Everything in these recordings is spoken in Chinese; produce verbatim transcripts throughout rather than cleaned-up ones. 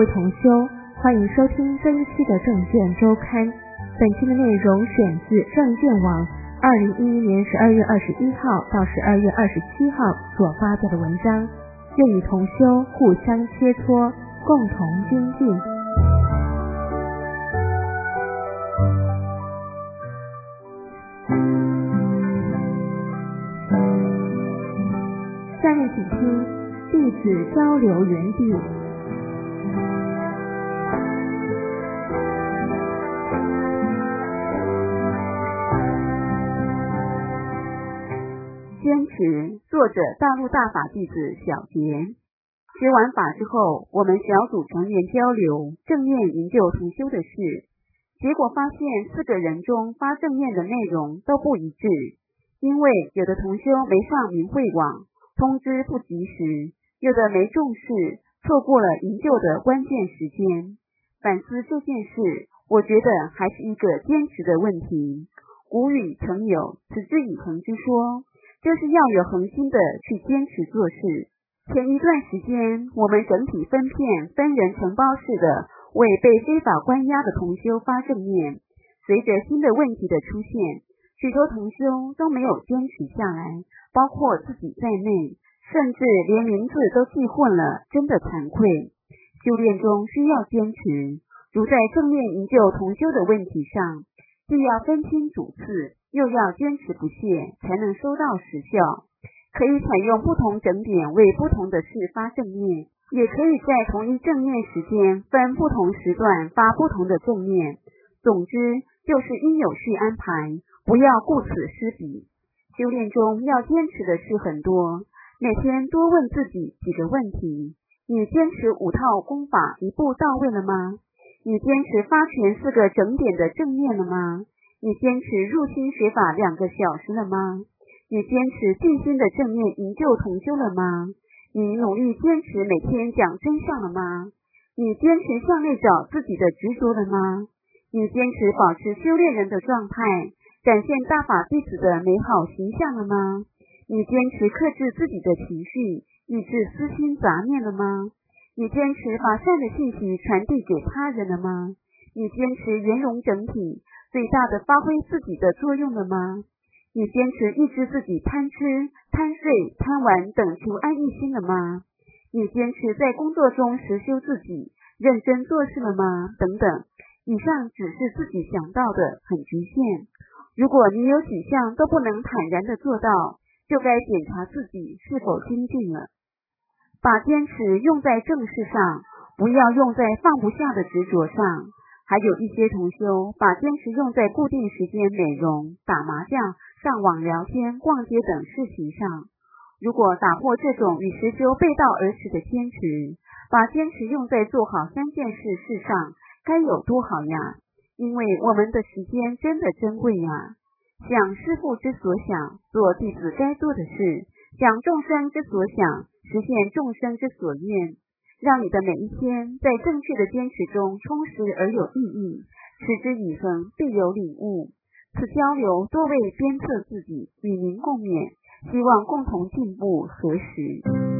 位同修，欢迎收听这一期的证券周刊。本期的内容选自证券网二零一一年十二月二十一号到十二月二十七号所发表的文章，愿与同修互相切磋，共同精进。下面请听弟子交流园地。 坚持，作者大陆大法弟子小杰。学完法之后，我们小组成员交流正念营救同修的事，结果发现四个人中发正念的内容都不一致，因为有的同修没上明慧网，通知不及时，有的没重视，错过了营救的关键时间。反思这件事，我觉得还是一个坚持的问题。古语曾有持之以恒之说，就是要有恒心的去坚持做事。前一段时间，我们整体分片分人承包式的为被非法关押的同修发正念，随着新的问题的出现，许多同修都没有坚持下来，包括自己在内，甚至连名字都记混了，真的惭愧。修炼中需要坚持，如在正念营救同修的问题上，既要分清主次，又要坚持不懈，才能收到实效。可以采用不同整点为不同的事发正念，也可以在同一正念时间分不同时段发不同的正念。总之就是应有序安排，不要顾此失彼。修炼中要坚持的事很多，每天多问自己几个问题：你坚持五套功法一步到位了吗？你坚持发全四个整点的正念了吗？你坚持入心学法两个小时了吗？你坚持静心的正念营救同修了吗？你努力坚持每天讲真相了吗？你坚持向内找自己的执着了吗？你坚持保持修炼人的状态，展现大法弟子的美好形象了吗？你坚持克制自己的情绪，抑制私心杂念了吗？你坚持把善的信息传递给他人了吗？你坚持圆融整体，最大的发挥自己的作用了吗？你坚持抑制自己贪吃、贪睡、贪玩等求安逸心了吗？你坚持在工作中实修自己，认真做事了吗？等等，以上只是自己想到的，很局限。如果你有几项都不能坦然地做到，就该检查自己是否精进了。把坚持用在正事上，不要用在放不下的执着上。还有一些同修把坚持用在固定时间美容、打麻将、上网聊天、逛街等事情上。如果打破这种与实修背道而驰的坚持，把坚持用在做好三件事事上，该有多好呀！因为我们的时间真的珍贵呀。想师父之所想，做弟子该做的事，想众生之所想，实现众生之所愿。让你的每一天在正确的坚持中充实而有意义，持之以恒，必有领悟。此交流多为鞭策自己，与您共勉，希望共同进步合时。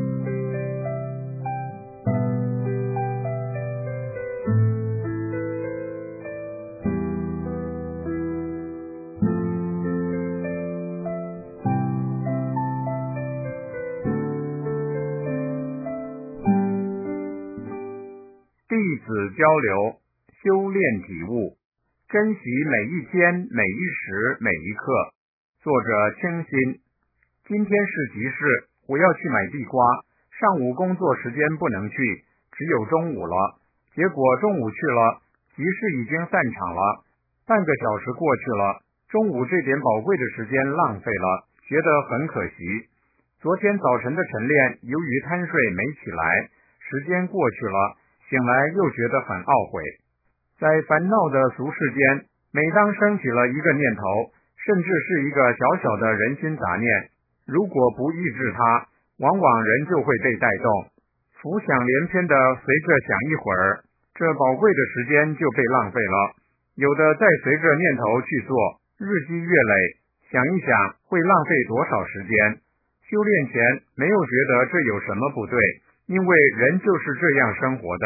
弟子交流，修炼体悟，珍惜每一天、每一时、每一刻。作者清心。今天是集市，我要去买地瓜，上午工作时间不能去，只有中午了。结果中午去了，集市已经散场了，半个小时过去了，中午这点宝贵的时间浪费了，觉得很可惜。昨天早晨的晨练，由于贪睡没起来，时间过去了，醒来又觉得很懊悔。在烦恼的俗世间，每当升起了一个念头，甚至是一个小小的人心杂念，如果不抑制它，往往人就会被带动，浮想联翩的随着想一会儿，这宝贵的时间就被浪费了。有的再随着念头去做，日积月累，想一想会浪费多少时间。修炼前没有觉得这有什么不对，因为人就是这样生活的，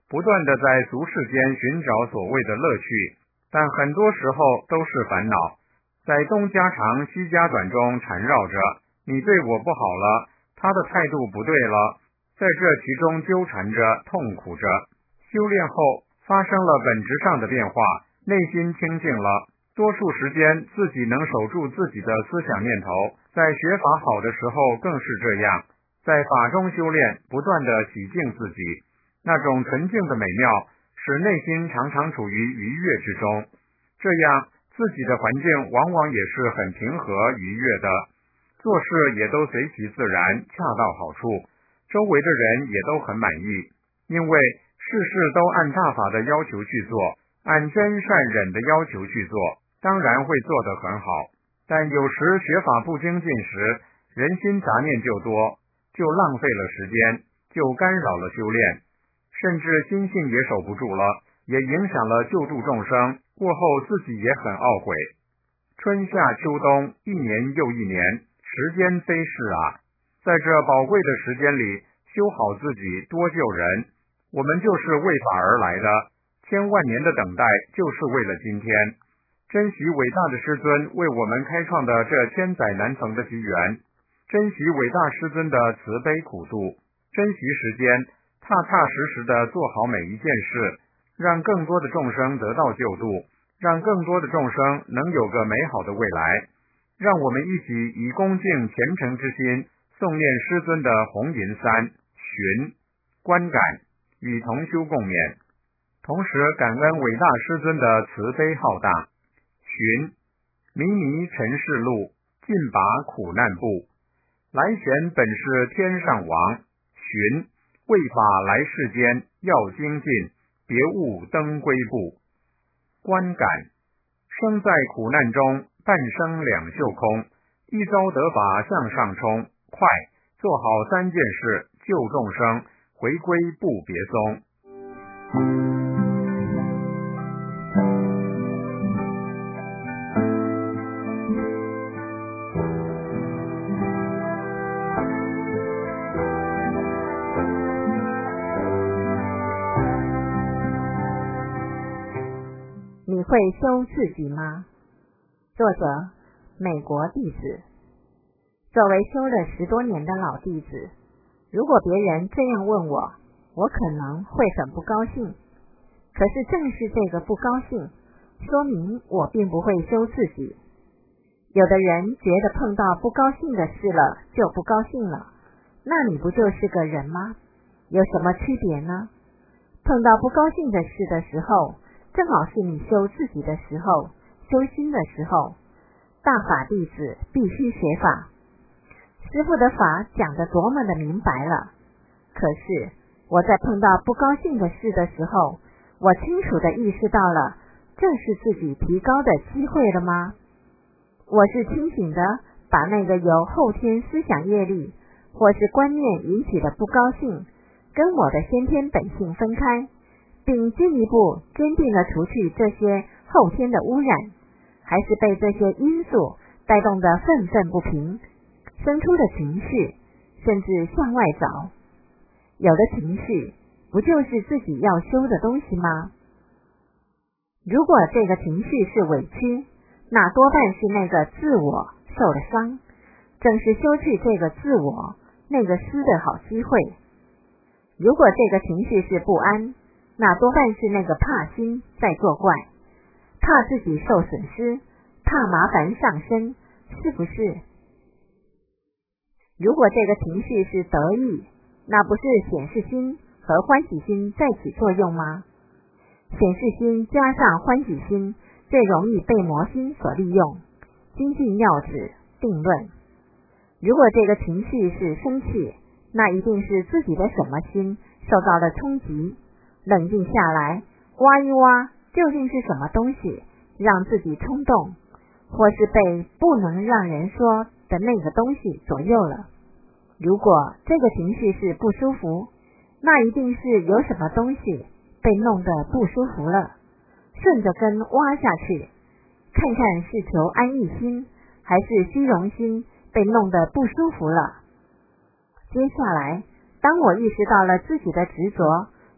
不断的在俗世间寻找所谓的乐趣，但很多时候都是烦恼，在东家长西家短中缠绕着，你对我不好了，他的态度不对了，在这其中纠缠着，痛苦着。修炼后发生了本质上的变化，内心清净了，多数时间自己能守住自己的思想念头，在学法好的时候更是这样，在法中修炼，不断的洗净自己，那种纯净的美妙使内心常常处于愉悦之中，这样自己的环境往往也是很平和愉悦的，做事也都随其自然，恰到好处，周围的人也都很满意，因为事事都按大法的要求去做，按真善忍的要求去做，当然会做得很好。但有时学法不精进时，人心杂念就多，就浪费了时间，就干扰了修炼，甚至心性也守不住了，也影响了救度众生，过后自己也很懊悔。春夏秋冬，一年又一年，时间飞逝啊，在这宝贵的时间里，修好自己，多救人，我们就是为法而来的，千万年的等待就是为了今天。珍惜伟大的师尊为我们开创的这千载难逢的机缘，珍惜伟大师尊的慈悲苦度，珍惜时间，踏踏实实的做好每一件事，让更多的众生得到救度，让更多的众生能有个美好的未来。让我们一起以恭敬虔诚之心诵念师尊的红云三寻观感与同修共勉，同时感恩伟大师尊的慈悲浩大。寻，迷迷尘世路，尽拔苦难步，来贤本是天上王，寻，为法来世间，要精进，别误登归步。观感，生在苦难中，半生两袖空，一朝得法向上冲，快，做好三件事，救众生，回归不别松。 你会修自己吗？作者：美国弟子。作为修了十多年的老弟子，如果别人这样问我，我可能会很不高兴。可是正是这个不高兴，说明我并不会修自己。有的人觉得碰到不高兴的事了就不高兴了，那你不就是个人吗？有什么区别呢？碰到不高兴的事的时候，正好是你修自己的时候，修心的时候。大法弟子必须学法，师父的法讲得多么的明白了。可是我在碰到不高兴的事的时候，我清楚地意识到了，这是自己提高的机会了吗？我是清醒地把那个由后天思想业力或是观念引起的不高兴，跟我的先天本性分开，并进一步坚定地除去这些后天的污染，还是被这些因素带动的愤愤不平，生出的情绪，甚至向外找。有的情绪不就是自己要修的东西吗？如果这个情绪是委屈，那多半是那个自我受了伤，正是修去这个自我那个失的好机会。如果这个情绪是不安，那多半是那个怕心在作怪，怕自己受损失，怕麻烦上身，是不是？如果这个情绪是得意，那不是显示心和欢喜心在起作用吗？显示心加上欢喜心，最容易被魔心所利用。精进要旨定论。如果这个情绪是生气，那一定是自己的什么心受到了冲击。冷静下来，挖一挖，究竟是什么东西让自己冲动，或是被不能让人说的那个东西左右了。如果这个情绪是不舒服，那一定是有什么东西被弄得不舒服了，顺着根挖下去，看看是求安逸心还是虚荣心被弄得不舒服了。接下来，当我意识到了自己的执着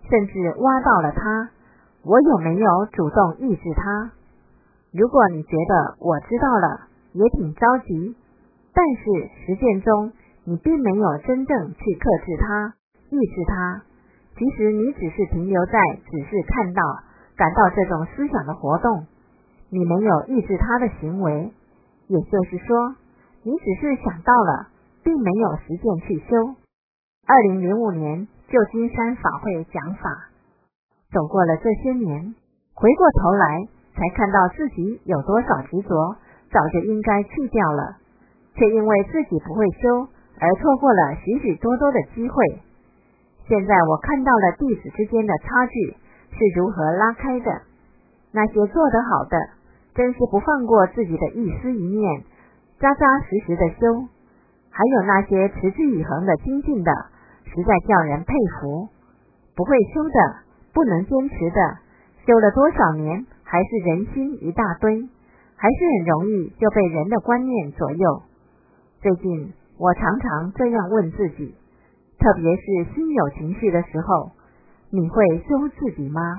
甚至挖到了它，我有没有主动抑制它？如果你觉得我知道了，也挺着急，但是实践中你并没有真正去克制它、抑制它，其实你只是停留在只是看到、感到这种思想的活动，你没有抑制它的行为，也就是说，你只是想到了，并没有实践去修。二零零五年旧金山法会讲法，走过了这些年，回过头来才看到自己有多少执着，早就应该去掉了，却因为自己不会修，而错过了许许多多的机会。现在我看到了弟子之间的差距是如何拉开的，那些做得好的，真是不放过自己的一丝一念，扎扎实实的修，还有那些持之以恒的精进的，实在叫人佩服。不会修的，不能坚持的，修了多少年，还是人心一大堆，还是很容易就被人的观念左右。最近我常常这样问自己，特别是心有情绪的时候，你会修自己吗？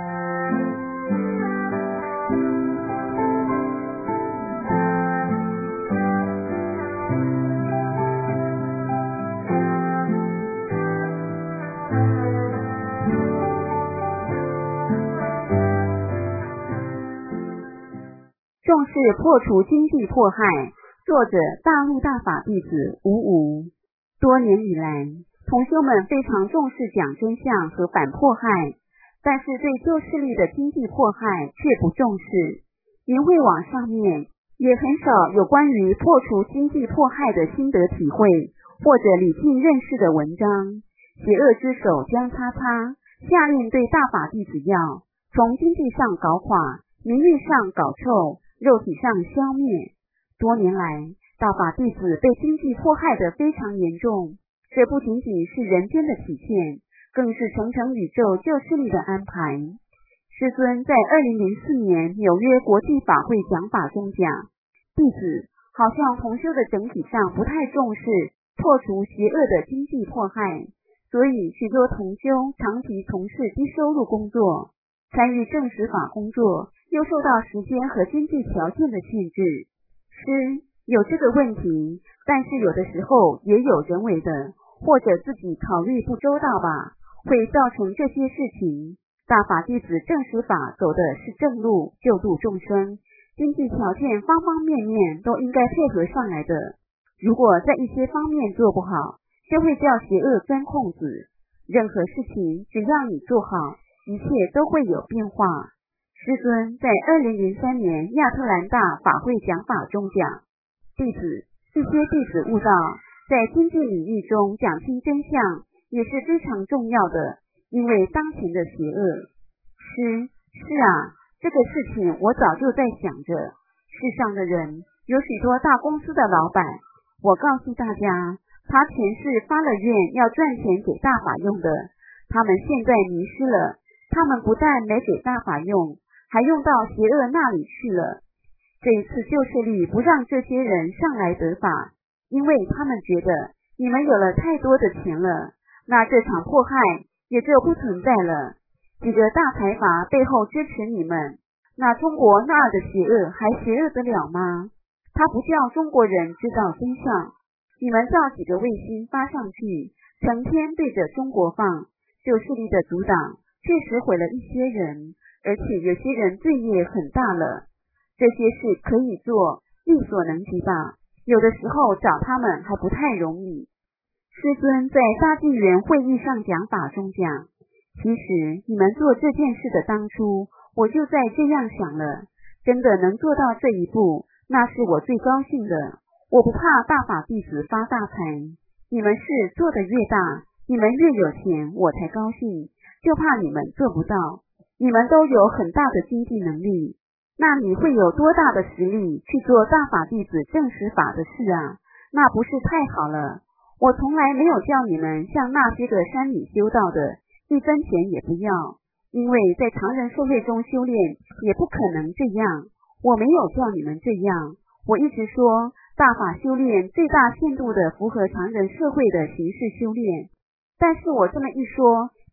重视破除经济迫害，作者大陆大法弟子吴吴。多年以来，同修们非常重视讲真相和反迫害，但是对旧势力的经济迫害却不重视。淫秽网上面也很少有关于破除经济迫害的心得体会，或者理性认识的文章。邪恶之手将擦擦，下令对大法弟子要从经济上搞垮，名誉上搞臭，肉体上消灭。多年来，大法弟子被经济迫害得非常严重，这不仅仅是人间的体现，更是层层宇宙旧势力的安排。师尊在二零零四年纽约国际法会讲法中讲，弟子好像同修的整体上不太重视破除邪恶的经济迫害，所以许多同修长期从事低收入工作，参与正实法工作又受到时间和经济条件的限制。师有这个问题，但是有的时候也有人为的，或者自己考虑不周到吧，会造成这些事情。大法弟子正实法走的是正路，救度众生，经济条件方方面面都应该配合上来的。如果在一些方面做不好，就会叫邪恶钻空子。任何事情只要你做好，一切都会有变化。师尊在二零零三年亚特兰大法会讲法中讲，弟子一些弟子悟道，在经济领域中讲清真相也是非常重要的，因为当前的邪恶。师是啊，这个事情我早就在想着。世上的人有许多大公司的老板，我告诉大家，他前世发了愿要赚钱给大法用的，他们现在迷失了，他们不但没给大法用，还用到邪恶那里去了。这一次旧势力不让这些人上来得法，因为他们觉得你们有了太多的钱了，那这场迫害也就不存在了。几个大财阀背后支持你们，那中国那儿的邪恶还邪恶得了吗？他不叫中国人知道真相，你们造几个卫星发上去，成天对着中国放，旧势力的阻挡确实毁了一些人，而且有些人罪孽很大了。这些事可以做，力所能及吧，有的时候找他们还不太容易。师尊在大纪元会议上讲法中讲，其实你们做这件事的当初，我就在这样想了，真的能做到这一步，那是我最高兴的。我不怕大法弟子发大财，你们事做得越大，你们越有钱，我才高兴，就怕你们做不到。你们都有很大的经济能力，那你会有多大的实力去做大法弟子正实法的事啊？那不是太好了。我从来没有叫你们像那些个山里修道的，一分钱也不要，因为在常人社会中修炼也不可能这样。我没有叫你们这样，我一直说大法修炼最大限度的符合常人社会的形式修炼。但是我这么一说，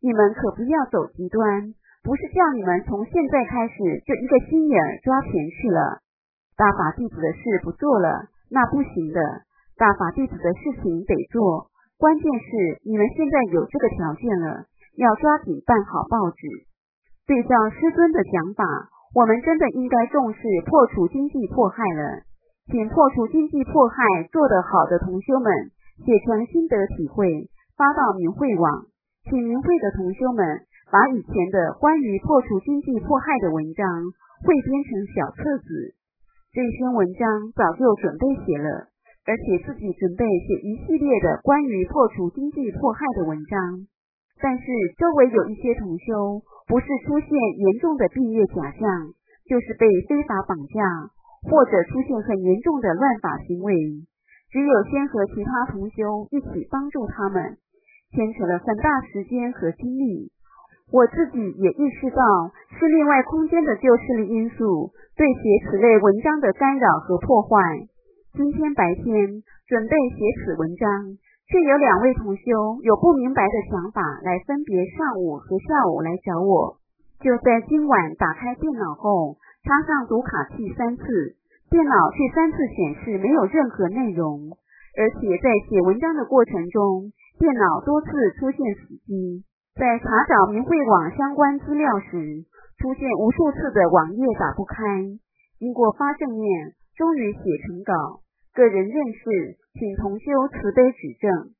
你们可不要走极端，不是叫你们从现在开始就一个心眼儿抓钱去了。大法弟子的事不做了，那不行的。大法弟子的事情得做，关键是你们现在有这个条件了，要抓紧办好报纸。对照师尊的讲法，我们真的应该重视破除经济迫害了。请破除经济迫害做得好的同修们写成心得体会，发到明慧网，请明慧的同修们把以前的关于破除经济迫害的文章汇编成小册子。这篇文章早就准备写了，而且自己准备写一系列的关于破除经济迫害的文章。但是周围有一些同修不是出现严重的毕业假象，就是被非法绑架，或者出现很严重的乱法行为，只有先和其他同修一起帮助他们，牵扯了很大时间和精力。我自己也意识到是另外空间的旧势力因素对写此类文章的干扰和破坏。今天白天准备写此文章，却有两位同修有不明白的想法来分别上午和下午来找我。就在今晚打开电脑后，插上读卡器三次，电脑却三次显示没有任何内容，而且在写文章的过程中，电脑多次出现死机。在查找明慧网相关资料时，出现无数次的网页打不开。经过发正念，终于写成稿。个人认识，请同修慈悲指正。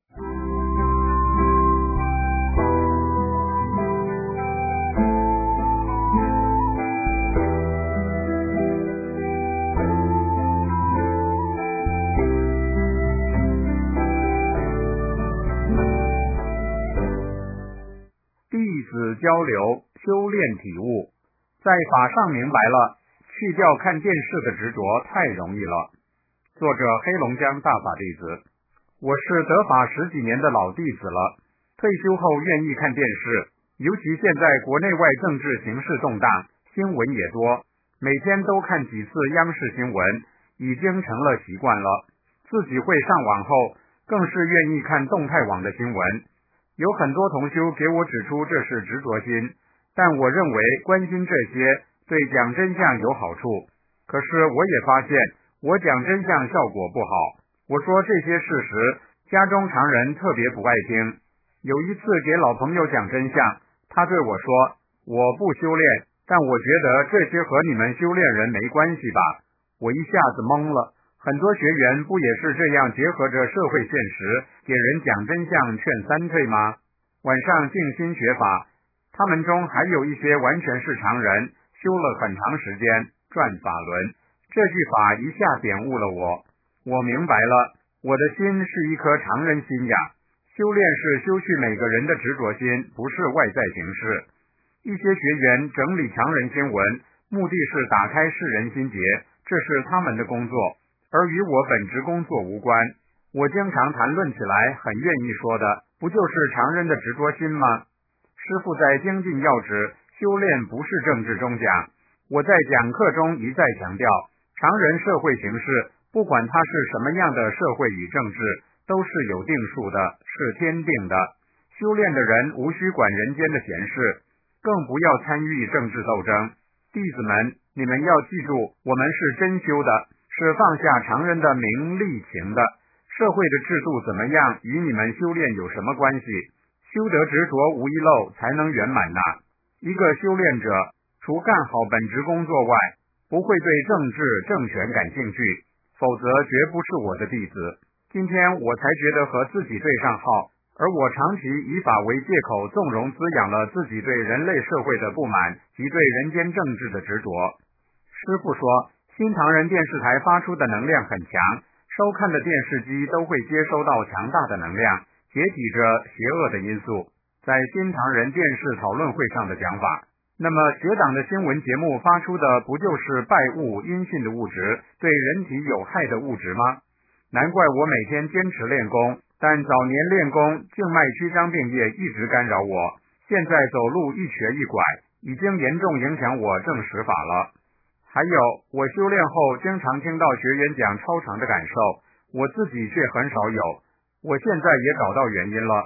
弟子交流修炼体悟，在法上明白了，去掉看电视的执着太容易了。作者黑龙江大法弟子，我是得法十几年的老弟子了，退休后愿意看电视，尤其现在国内外政治形势动荡，新闻也多，每天都看几次央视新闻，已经成了习惯了。自己会上网后，更是愿意看动态网的新闻。有很多同修给我指出这是执着心，但我认为关心这些对讲真相有好处。可是我也发现我讲真相效果不好，我说这些事实，家中常人特别不爱听。有一次给老朋友讲真相，他对我说，我不修炼，但我觉得这些和你们修炼人没关系吧。我一下子懵了，很多学员不也是这样结合着社会现实给人讲真相劝三退吗？晚上静心学法，他们中还有一些完全是常人，修了很长时间，转法轮。这句法一下点悟了我，我明白了，我的心是一颗常人心呀。修炼是修去每个人的执着心，不是外在形式。一些学员整理常人新闻，目的是打开世人心结，这是他们的工作，而与我本职工作无关。我经常谈论起来很愿意说的，不就是常人的执着心吗？师父在精进要旨修炼不是政治中讲，我在讲课中一再强调，常人社会形势，不管它是什么样的社会与政治，都是有定数的，是天定的。修炼的人无需管人间的闲事，更不要参与政治斗争。弟子们，你们要记住，我们是真修的，是放下常人的名利情的。社会的制度怎么样，与你们修炼有什么关系？修得执着无遗漏，才能圆满呐。一个修炼者，除干好本职工作外，不会对政治政权感兴趣，否则绝不是我的弟子。今天我才觉得和自己对上号，而我长期以法为借口，纵容滋养了自己对人类社会的不满及对人间政治的执着。师父说，新唐人电视台发出的能量很强，收看的电视机都会接收到强大的能量，解体着邪恶的因素。在新唐人电视讨论会上的讲法，那么学党的新闻节目发出的不就是败物阴性的物质，对人体有害的物质吗？难怪我每天坚持练功，但早年练功静脉曲张病液一直干扰我，现在走路一瘸一拐，已经严重影响我正实法了。还有，我修炼后经常听到学员讲超常的感受，我自己却很少有。我现在也找到原因了，是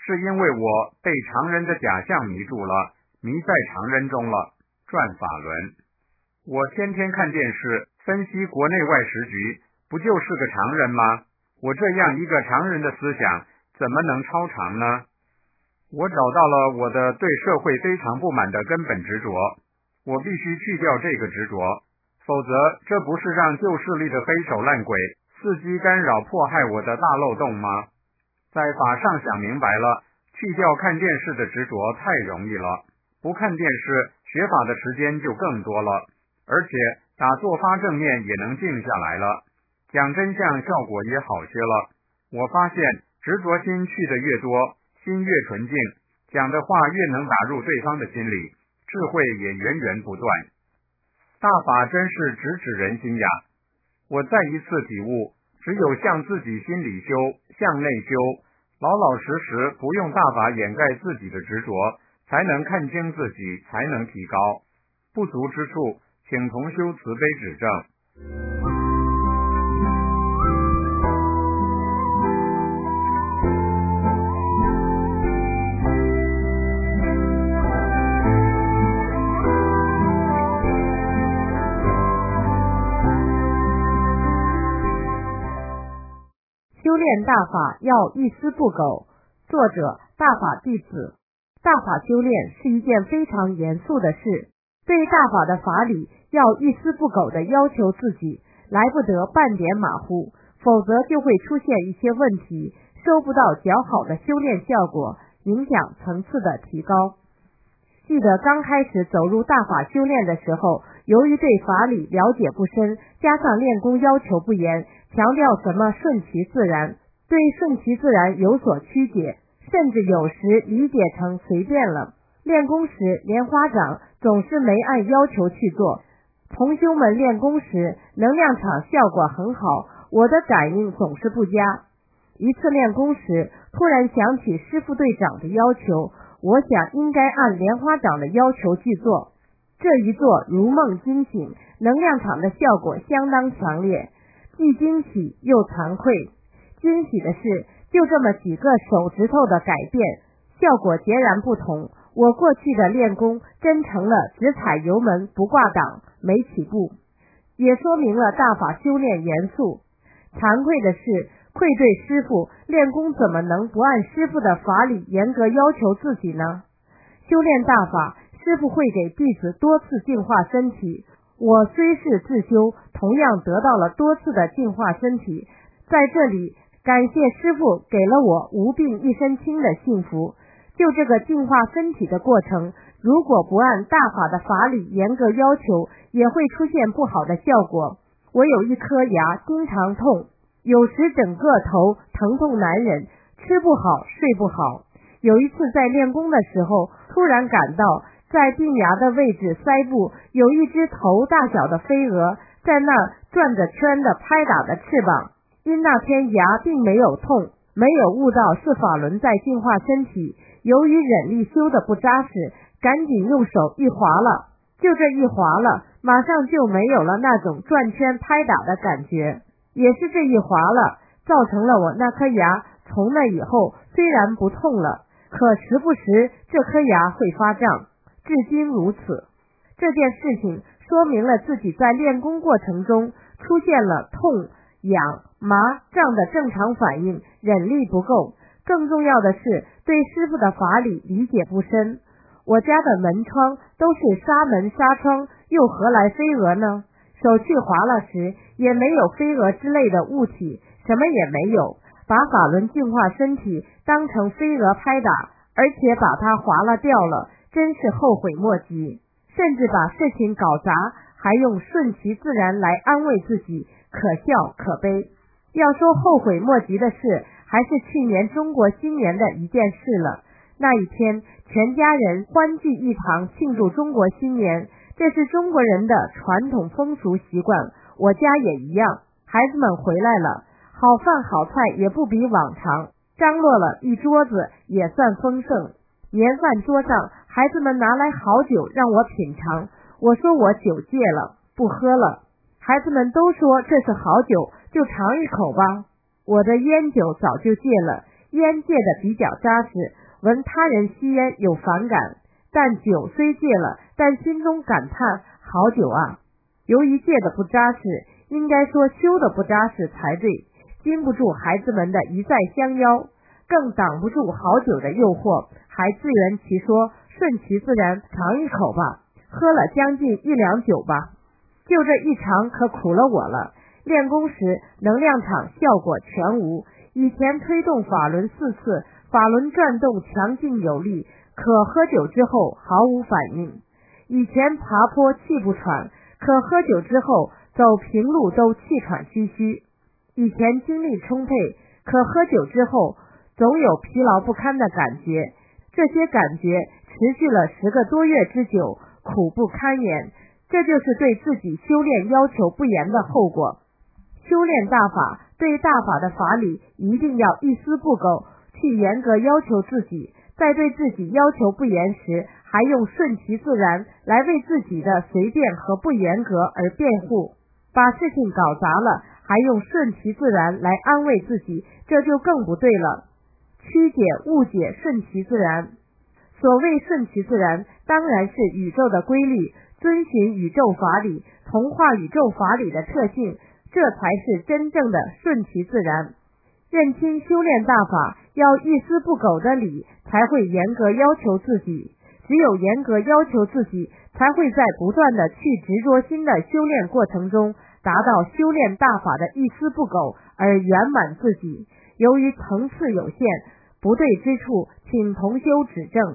是因为我被常人的假象迷住了，迷在常人中了。转法轮，我天天看电视，分析国内外时局，不就是个常人吗？我这样一个常人的思想，怎么能超常呢？我找到了我的对社会非常不满的根本执着，我必须去掉这个执着，否则这不是让旧势力的黑手烂鬼伺机干扰迫害我的大漏洞吗？在法上想明白了，去掉看电视的执着太容易了，不看电视学法的时间就更多了，而且打坐发正念也能静下来了，讲真相效果也好些了。我发现执着心去的越多，心越纯净，讲的话越能打入对方的心里，智慧也源源不断。大法真是直指人心呀！我再一次体悟，只有向自己心里修，向内修，老老实实不用大法掩盖自己的执着，才能看清自己，才能提高。不足之处，请同修慈悲指正。 修炼大法要一丝不苟。作者：大法弟子。大法修炼是一件非常严肃的事，对大法的法理要一丝不苟地要求自己，来不得半点马虎，否则就会出现一些问题，收不到较好的修炼效果，影响层次的提高。记得刚开始走入大法修炼的时候，由于对法理了解不深，加上练功要求不严，强调什么顺其自然，对顺其自然有所曲解，甚至有时理解成随便了。练功时莲花掌总是没按要求去做，同修们练功时能量场效果很好，我的感应总是不佳。一次练功时突然想起师父对掌的要求，我想应该按莲花掌的要求去做，这一做如梦惊醒，能量场的效果相当强烈，既惊喜又惭愧。惊喜的是就这么几个手指头的改变，效果截然不同，我过去的练功真成了只踩油门不挂档，没起步，也说明了大法修炼严肃。惭愧的是愧对师父，练功怎么能不按师父的法理严格要求自己呢？修炼大法，师父会给弟子多次净化身体，我虽是自修，同样得到了多次的净化身体。在这里感谢师父给了我无病一身轻的幸福。就这个净化身体的过程，如果不按大法的法理严格要求，也会出现不好的效果。我有一颗牙经常痛，有时整个头疼痛难忍，吃不好睡不好。有一次在练功的时候，突然感到在病牙的位置腮部有一只头大小的飞蛾在那儿转着圈的拍打的翅膀，因那天牙并没有痛，没有悟到是法轮在净化身体，由于忍力修得不扎实，赶紧用手一划了，就这一划了，马上就没有了那种转圈拍打的感觉。也是这一划了，造成了我那颗牙从那以后虽然不痛了，可时不时这颗牙会发胀，至今如此。这件事情说明了自己在练功过程中出现了痛、痒、麻、胀的正常反应，忍力不够。更重要的是对师父的法理理解不深。我家的门窗都是纱门纱窗，又何来飞蛾呢？手去划了时也没有飞蛾之类的物体，什么也没有，把法轮净化身体当成飞蛾拍打，而且把它划了掉了，真是后悔莫及。甚至把事情搞砸，还用顺其自然来安慰自己，可笑可悲。要说后悔莫及的事，还是去年中国新年的一件事了。那一天全家人欢聚一堂庆祝中国新年，这是中国人的传统风俗习惯，我家也一样。孩子们回来了，好饭好菜也不比往常，张罗了一桌子也算丰盛。年饭桌上，孩子们拿来好酒让我品尝，我说我酒戒了，不喝了。孩子们都说这是好酒，就尝一口吧。我的烟酒早就戒了， 烟戒得比较扎实，闻他人吸烟有反感，但酒虽戒了，但心中感叹好酒啊。由于戒得不扎实，应该说修得不扎实才对，经不住孩子们的一再相邀，更挡不住好酒的诱惑，还自圆其说，顺其自然，尝一口吧，喝了将近一两酒吧。就这一尝可苦了我了，练功时能量场效果全无，以前推动法轮四次，法轮转动强劲有力，可喝酒之后毫无反应。以前爬坡气不喘，可喝酒之后走平路都气喘吁吁。以前精力充沛，可喝酒之后总有疲劳不堪的感觉，这些感觉持续了十个多月之久，苦不堪言。这就是对自己修炼要求不严的后果。修炼大法，对大法的法理一定要一丝不苟，去严格要求自己，在对自己要求不严时，还用顺其自然来为自己的随便和不严格而辩护，把事情搞砸了，还用顺其自然来安慰自己，这就更不对了。曲解、误解顺其自然。所谓顺其自然，当然是宇宙的规律，遵循宇宙法理，同化宇宙法理的特性，这才是真正的顺其自然。认清修炼大法要一丝不苟的理，才会严格要求自己。只有严格要求自己，才会在不断的去执着心的修炼过程中，达到修炼大法的一丝不苟而圆满自己。由于层次有限，不对之处，请同修指正。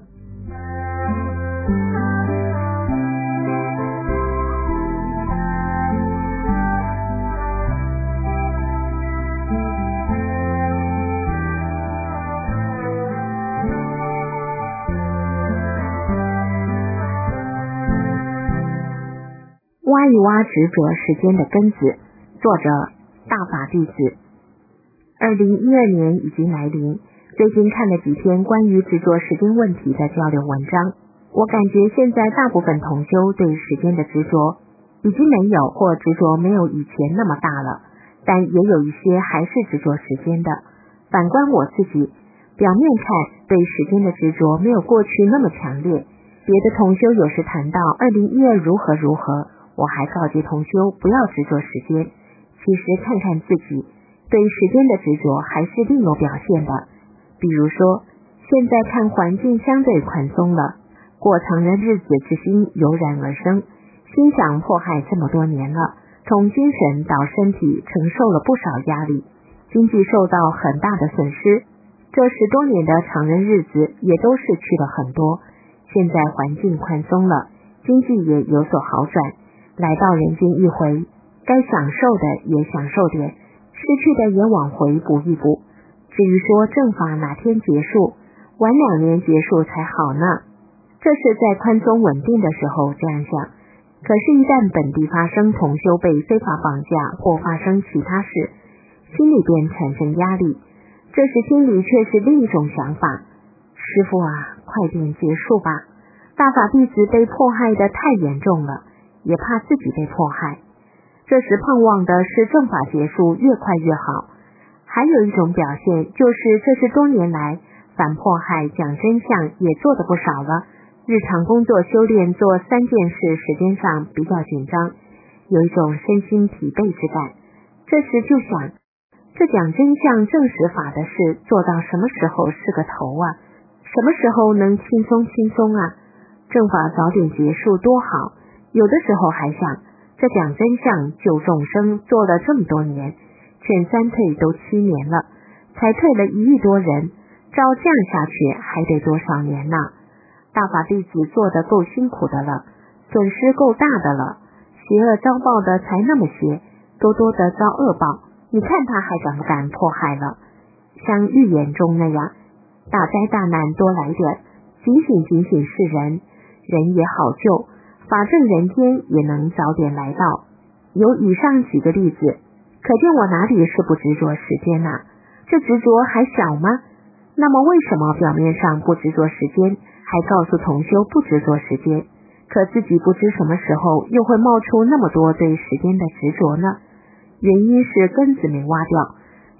挖一挖执着时间的根子，作者大法弟子。二零一二年已经来临，最近看了几篇关于执着时间问题的交流文章，我感觉现在大部分同修对时间的执着已经没有或执着没有以前那么大了，但也有一些还是执着时间的。反观我自己，表面看对时间的执着没有过去那么强烈，别的同修有时谈到二零一二如何如何，我还告诫同修不要执着时间。其实看看自己对时间的执着还是另有表现的。比如说，现在看环境相对宽松了，过长的日子之心油然而生，心想迫害这么多年了，从精神到身体承受了不少压力，经济受到很大的损失，这十多年的长人日子也都逝去了很多。现在环境宽松了，经济也有所好转，来到人间一回，该享受的也享受点，失去的也往回补一补。至于说正法哪天结束，晚两年结束才好呢，这是在宽松稳定的时候这样想。可是，一旦本地发生同修被非法绑架或发生其他事，心里便产生压力，这时心里却是另一种想法：师父啊，快点结束吧！大法弟子被迫害的太严重了，也怕自己被迫害。这时盼望的是正法结束越快越好。还有一种表现，就是这是多年来反迫害讲真相也做得不少了，日常工作修炼做三件事时间上比较紧张，有一种身心疲惫之感。这时就想，这讲真相证实法的事做到什么时候是个头啊？什么时候能轻松轻松啊？正法早点结束多好。有的时候还想，这讲真相救众生做了这么多年，劝三退都七年了，才退了一亿多人，照这样下去还得多少年呢？大法弟子做得够辛苦的了，损失够大的了，邪恶遭报的才那么些，多多的遭恶报，你看他还敢不敢迫害了？像预言中那样，大灾大难多来点，警醒警醒世人，人也好救，法正人间也能早点来到。有以上几个例子，可见我哪里是不执着时间啊？这执着还小吗？那么为什么表面上不执着时间，还告诉同修不执着时间，可自己不知什么时候又会冒出那么多对时间的执着呢？原因是根子没挖掉，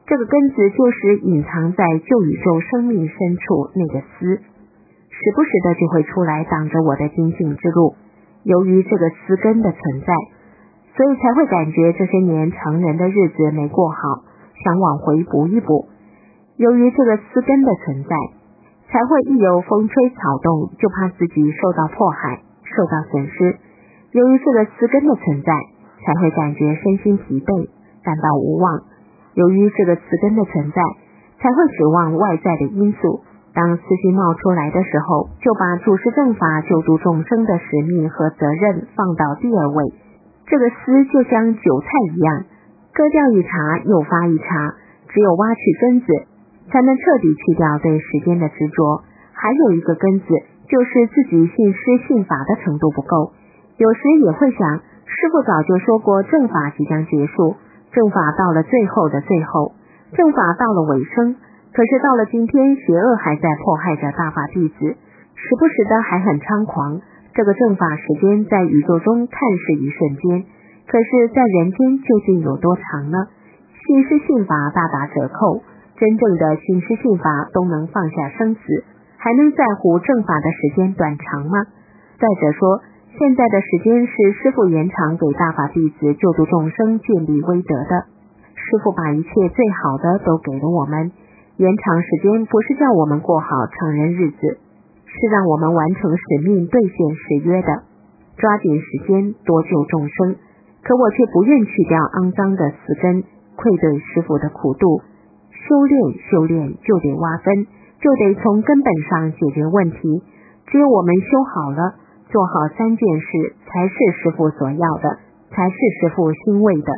这个根子就是隐藏在旧宇宙生命深处那个思，时不时的就会出来挡着我的精进之路。由于这个思根的存在，所以才会感觉这些年成人的日子没过好，想往回补一补。由于这个思根的存在，才会一有风吹草动就怕自己受到迫害，受到损失。由于这个思根的存在，才会感觉身心疲惫，感到无望。由于这个词根的存在，才会指望外在的因素。当私心冒出来的时候，就把主持正法救度众生的使命和责任放到第二位。这个丝就像韭菜一样，割掉一茬又发一茬，只有挖去根子，才能彻底去掉对时间的执着。还有一个根子，就是自己信师信法的程度不够。有时也会想，师父早就说过正法即将结束，正法到了最后的最后，正法到了尾声，可是到了今天，邪恶还在迫害着大法弟子，时不时的还很猖狂。这个正法时间在宇宙中看似一瞬间，可是在人间究竟有多长呢？信师信法大打折扣，真正的信师信法都能放下生死，还能在乎正法的时间短长吗？再者说，现在的时间是师父延长给大法弟子救度众生建立威德的，师父把一切最好的都给了我们，延长时间不是叫我们过好成人日子，是让我们完成使命，兑现誓约的，抓紧时间多救众生。可我却不愿去掉肮脏的死根，愧对师父的苦度。修炼修炼就得挖分，就得从根本上解决问题。只有我们修好了，做好三件事，才是师父所要的，才是师父欣慰的。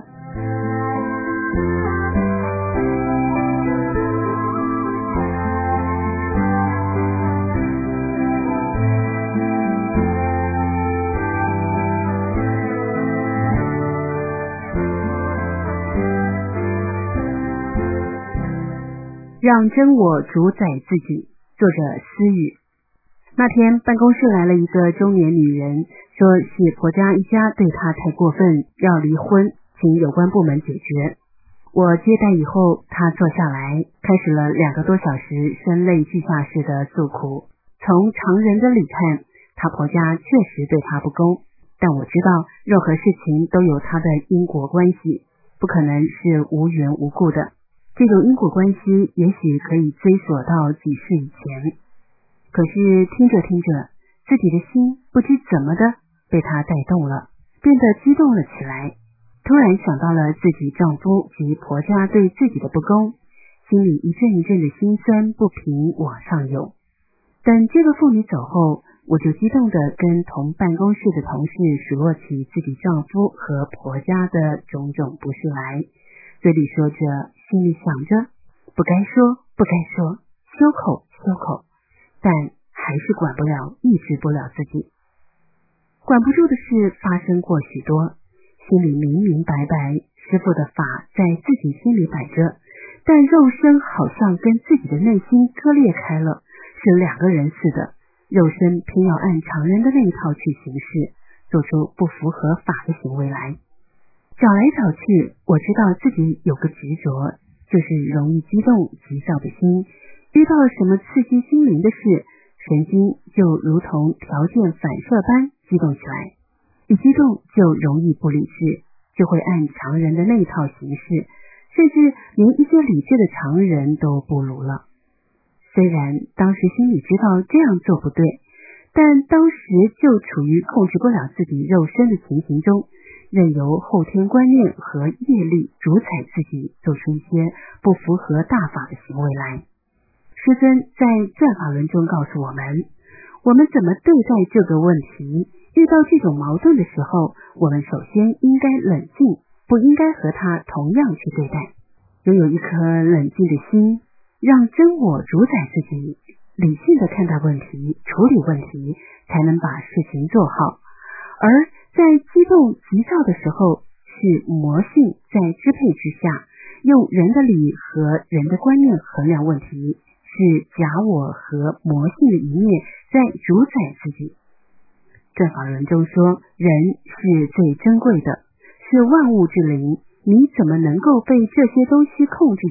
让真我主宰自己。作者思雨。那天办公室来了一个中年女人，说是婆家一家对她太过分，要离婚，请有关部门解决。我接待以后，她坐下来，开始了两个多小时声泪俱下式的诉苦。从常人的理看，她婆家确实对她不公，但我知道任何事情都有它的因果关系，不可能是无缘无故的。这种因果关系也许可以追溯到几世以前，可是听着听着，自己的心不知怎么的被她带动了，变得激动了起来。突然想到了自己丈夫及婆家对自己的不公，心里一阵一阵的心酸不平往上涌。等这个妇女走后，我就激动地跟同办公室的同事数落起自己丈夫和婆家的种种不是来，嘴里说着，心里想着，不该说，不该说，修口，修口，但还是管不了，抑制不了自己。管不住的事发生过许多，心里明明白白，师父的法在自己心里摆着，但肉身好像跟自己的内心割裂开了，是两个人似的，肉身偏要按常人的那一套去行事，做出不符合法的行为来。找来找去，我知道自己有个执着，就是容易激动急躁的心，遇到了什么刺激心灵的事，神经就如同条件反射般激动起来，一激动就容易不理智，就会按常人的那一套行事，甚至连一些理智的常人都不如了。虽然当时心里知道这样做不对，但当时就处于控制不了自己肉身的情形中，任由后天观念和业力主宰自己，做出一些不符合大法的行为来。师尊在转法轮中告诉我们，我们怎么对待这个问题，遇到这种矛盾的时候，我们首先应该冷静，不应该和他同样去对待。拥有一颗冷静的心，让真我主宰自己，理性的看待问题，处理问题，才能把事情做好。而在激动急躁的时候，是魔性在支配之下，用人的理和人的观念衡量问题，是假我和魔性的一面在主宰自己。正法轮中说，人是最珍贵的，是万物之灵，你怎么能够被这些东西控制着？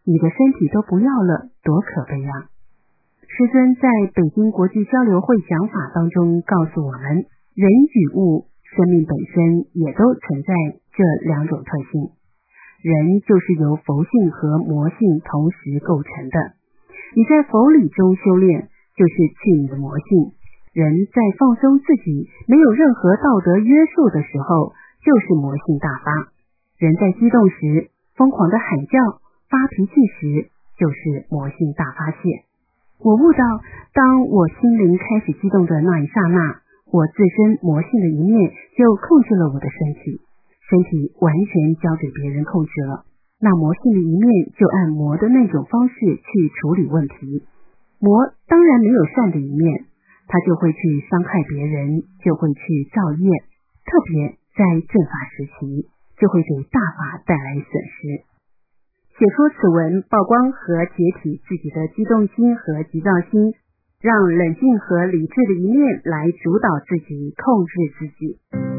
你的身体都不要了，多可悲啊！师尊在北京国际交流会讲法当中告诉我们，人与物生命本身也都存在这两种特性。人就是由佛性和魔性同时构成的。你在佛理中修炼，就是去你的魔性。人在放松自己，没有任何道德约束的时候，就是魔性大发。人在激动时，疯狂的喊叫、发脾气时，就是魔性大发泄。我悟到，当我心灵开始激动的那一刹那，我自身魔性的一面就控制了我的身体，身体完全交给别人控制了。那魔性的一面就按魔的那种方式去处理问题。魔当然没有善的一面，他就会去伤害别人，就会去造业，特别在正法时期，就会给大法带来损失。写出此文，曝光和解体自己的激动心和急躁心，让冷静和理智的一面来主导自己，控制自己。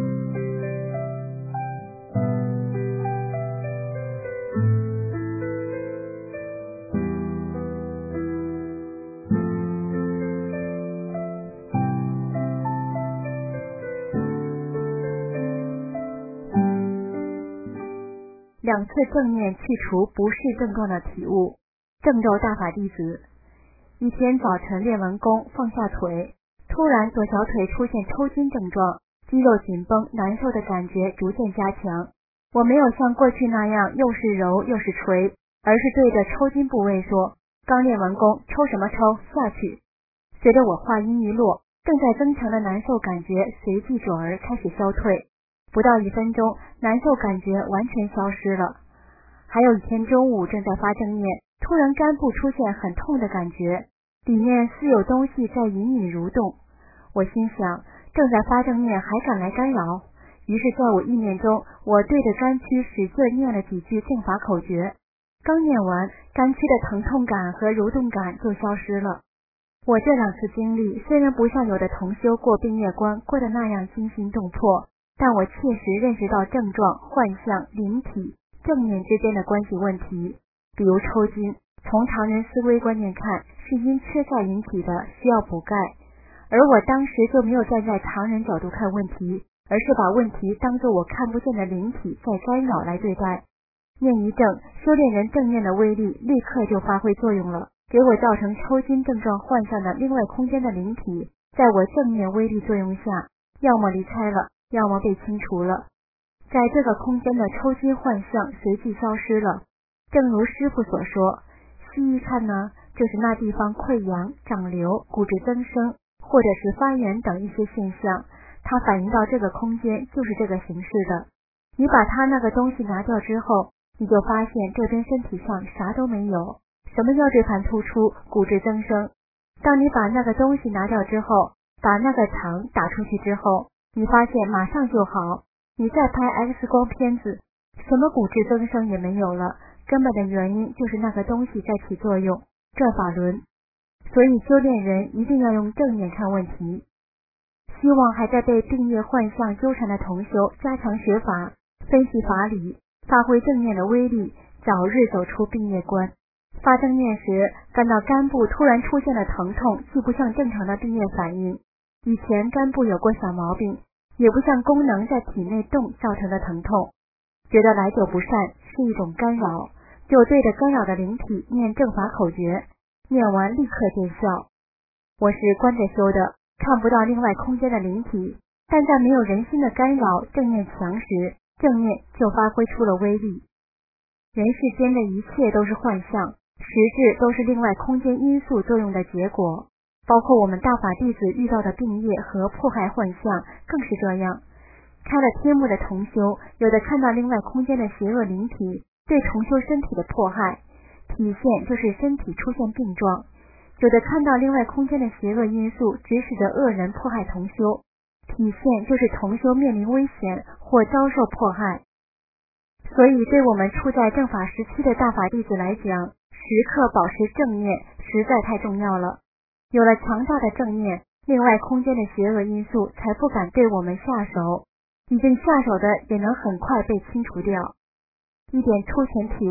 两次正念去除不适症状的体悟。郑州大法弟子，一天早晨练完功，放下腿，突然左小腿出现抽筋症状，肌肉紧绷难受的感觉逐渐加强。我没有像过去那样又是揉又是捶，而是对着抽筋部位说，刚练完功，抽什么抽，下去。随着我话音一落，正在增强的难受感觉随即转而开始消退，不到一分钟，难受感觉完全消失了。还有一天中午正在发正念，突然肝部出现很痛的感觉，里面似有东西在隐隐蠕动。我心想，正在发正念还敢来干扰？于是在我意念中，我对着肝区使劲念了几句正法口诀。刚念完，肝区的疼痛感和蠕动感就消失了。我这两次经历虽然不像有的同修过病业关过得那样惊心动魄，但我切实认识到症状、幻象、灵体、正念之间的关系问题。比如抽筋，从常人思维观念看是因缺钙引起的，需要补钙，而我当时就没有站在常人角度看问题，而是把问题当作我看不见的灵体在干扰来对待。念一正，修炼人正念的威力立刻就发挥作用了，给我造成抽筋症状幻象的另外空间的灵体，在我正念威力作用下，要么离开了，要么被清除了。在这个空间的抽筋幻象随即消失了。正如师父所说，西医看呢，就是那地方溃疡、长瘤、骨质增生，或者是发炎等一些现象，它反映到这个空间就是这个形式的。你把它那个东西拿掉之后，你就发现这边身体上啥都没有。什么叫这盘突出、骨质增生？当你把那个东西拿掉之后，把那个肠打出去之后，你发现马上就好。你再拍 X 光片子，什么骨质增生也没有了，根本的原因就是那个东西在起作用，转法轮。所以修炼人一定要用正念看问题。希望还在被病业幻象纠缠的同修加强学法，分析法理，发挥正念的威力，早日走出病业关。发正念时感到肝部突然出现的疼痛，既不像正常的病业反应，以前肝部有过小毛病，也不像功能在体内动造成的疼痛，觉得来者不善，是一种干扰，就对着干扰的灵体念正法口诀，念完立刻见效。我是观着修的，看不到另外空间的灵体，但在没有人心的干扰，正念强时，正念就发挥出了威力。人世间的一切都是幻象，实质都是另外空间因素作用的结果，包括我们大法弟子遇到的病业和迫害幻象更是这样。开了天目的同修，有的看到另外空间的邪恶灵体对同修身体的迫害，体现就是身体出现病状；有的看到另外空间的邪恶因素指使着恶人迫害同修，体现就是同修面临危险或遭受迫害。所以对我们处在正法时期的大法弟子来讲，时刻保持正念实在太重要了。有了强大的正念，另外空间的邪恶因素才不敢对我们下手，已经下手的也能很快被清除掉。一点粗浅体悟，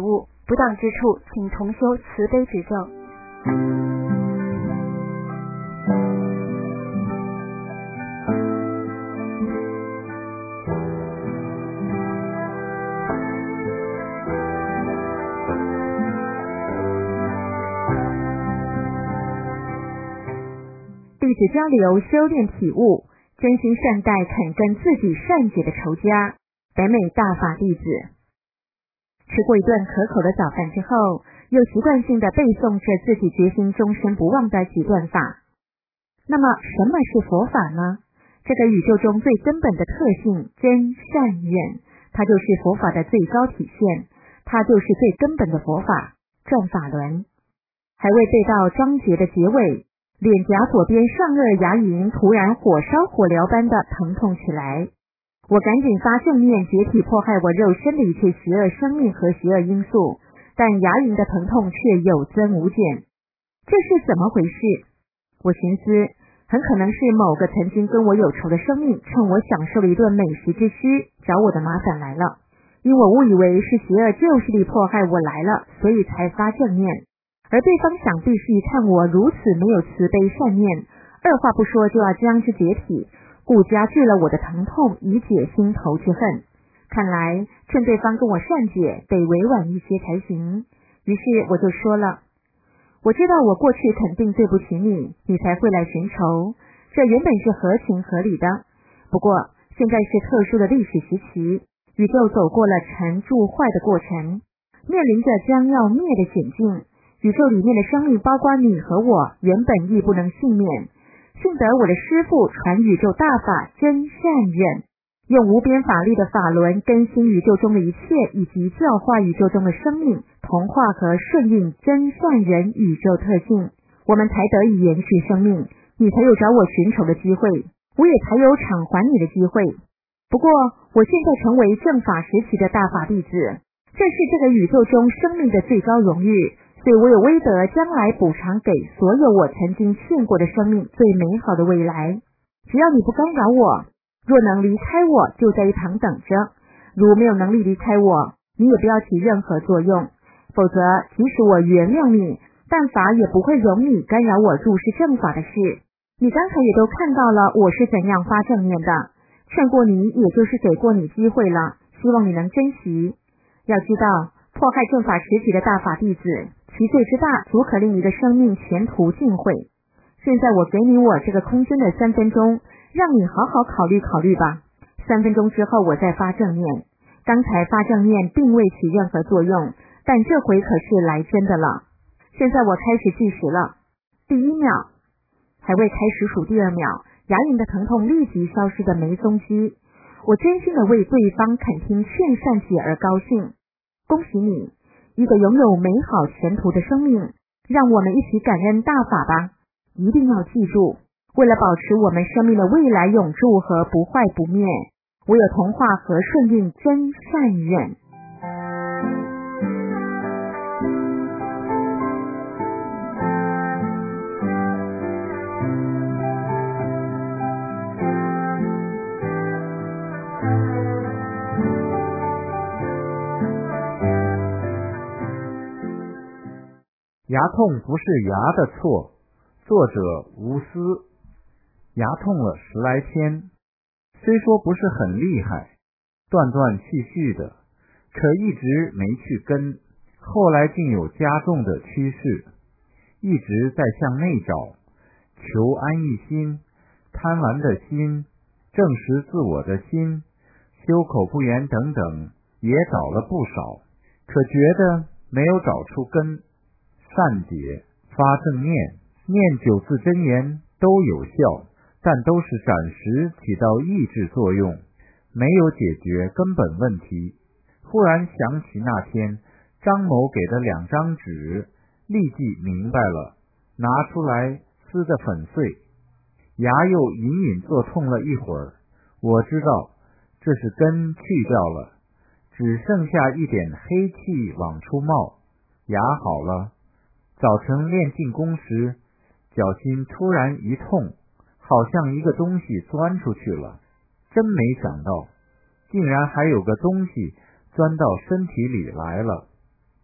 不当之处，请重修慈悲指正。 弟子交流修炼体悟，真心善待肯跟自己善解的仇家，北美大法弟子。吃过一顿可口的早饭之后，又习惯性的背诵着自己决心终身不忘的几段法。那么什么是佛法呢？这个宇宙中最根本的特性，真善忍，它就是佛法的最高体现，它就是最根本的佛法，转法轮。还未背到章节的结尾，脸颊左边上颚牙龈突然火烧火燎般的疼痛起来，我赶紧发正念，解体迫害我肉身的一切邪恶生命和邪恶因素，但牙龈的疼痛却有增无减。这是怎么回事？我寻思，很可能是某个曾经跟我有仇的生命，趁我享受了一顿美食之需，找我的麻烦来了。因我误以为是邪恶旧势力迫害我来了，所以才发正念。而对方想必是一看我如此没有慈悲善念，二话不说就要将之解体，故加剧了我的疼痛，以解心头之恨。看来趁对方跟我善解，得委婉一些才行。于是我就说了，我知道我过去肯定对不起你，你才会来寻仇，这原本是合情合理的。不过现在是特殊的历史时期，宇宙走过了成住坏的过程，面临着将要灭的险境。宇宙里面的生命，包括你和我，原本亦不能幸免。幸得我的师父传宇宙大法真善忍，用无边法力的法轮更新宇宙中的一切，以及教化宇宙中的生命，同化和顺应真善忍宇宙特性，我们才得以延续生命，你才有找我寻仇的机会，我也才有偿还你的机会。不过我现在成为正法时期的大法弟子，这是这个宇宙中生命的最高荣誉，所以我有威德将来补偿给所有我曾经欠过的生命最美好的未来。只要你不干扰我，若能离开我，就在一旁等着，如没有能力离开我，你也不要起任何作用，否则即使我原谅你，但法也不会容你干扰我入世正法的事。你刚才也都看到了我是怎样发正念的，劝过你也就是给过你机会了，希望你能珍惜。要知道，迫害正法时期的大法弟子，其罪之大，足可令一个生命前途尽毁。现在我给你我这个空间的三分钟，让你好好考虑考虑吧。三分钟之后我再发正念。刚才发正念并未起任何作用，但这回可是来真的了。现在我开始计时了。第一秒，还未开始数第二秒，牙龈的疼痛立即消失的没踪迹。我真心的为对方肯听劝善解而高兴。恭喜你，一个拥有美好前途的生命，让我们一起感恩大法吧。一定要记住，为了保持我们生命的未来永驻和不坏不灭，唯有同化和顺应真善忍。 牙痛不是牙的错，作者无私。牙痛了十来天，虽说不是很厉害，断断续续的，可一直没去根，后来竟有加重的趋势，一直在向内找，求安逸心、贪玩的心、证实自我的心、修口不言等等，也找了不少，可觉得没有找出根。善解、发正念、念九字真言都有效，但都是暂时起到抑制作用，没有解决根本问题。忽然想起那天张某给的两张纸，立即明白了，拿出来撕得粉碎，牙又隐隐作痛了一会儿。我知道这是根去掉了，只剩下一点黑气往出冒，牙好了。早晨练静功时，脚心突然一痛，好像一个东西钻出去了，真没想到，竟然还有个东西钻到身体里来了。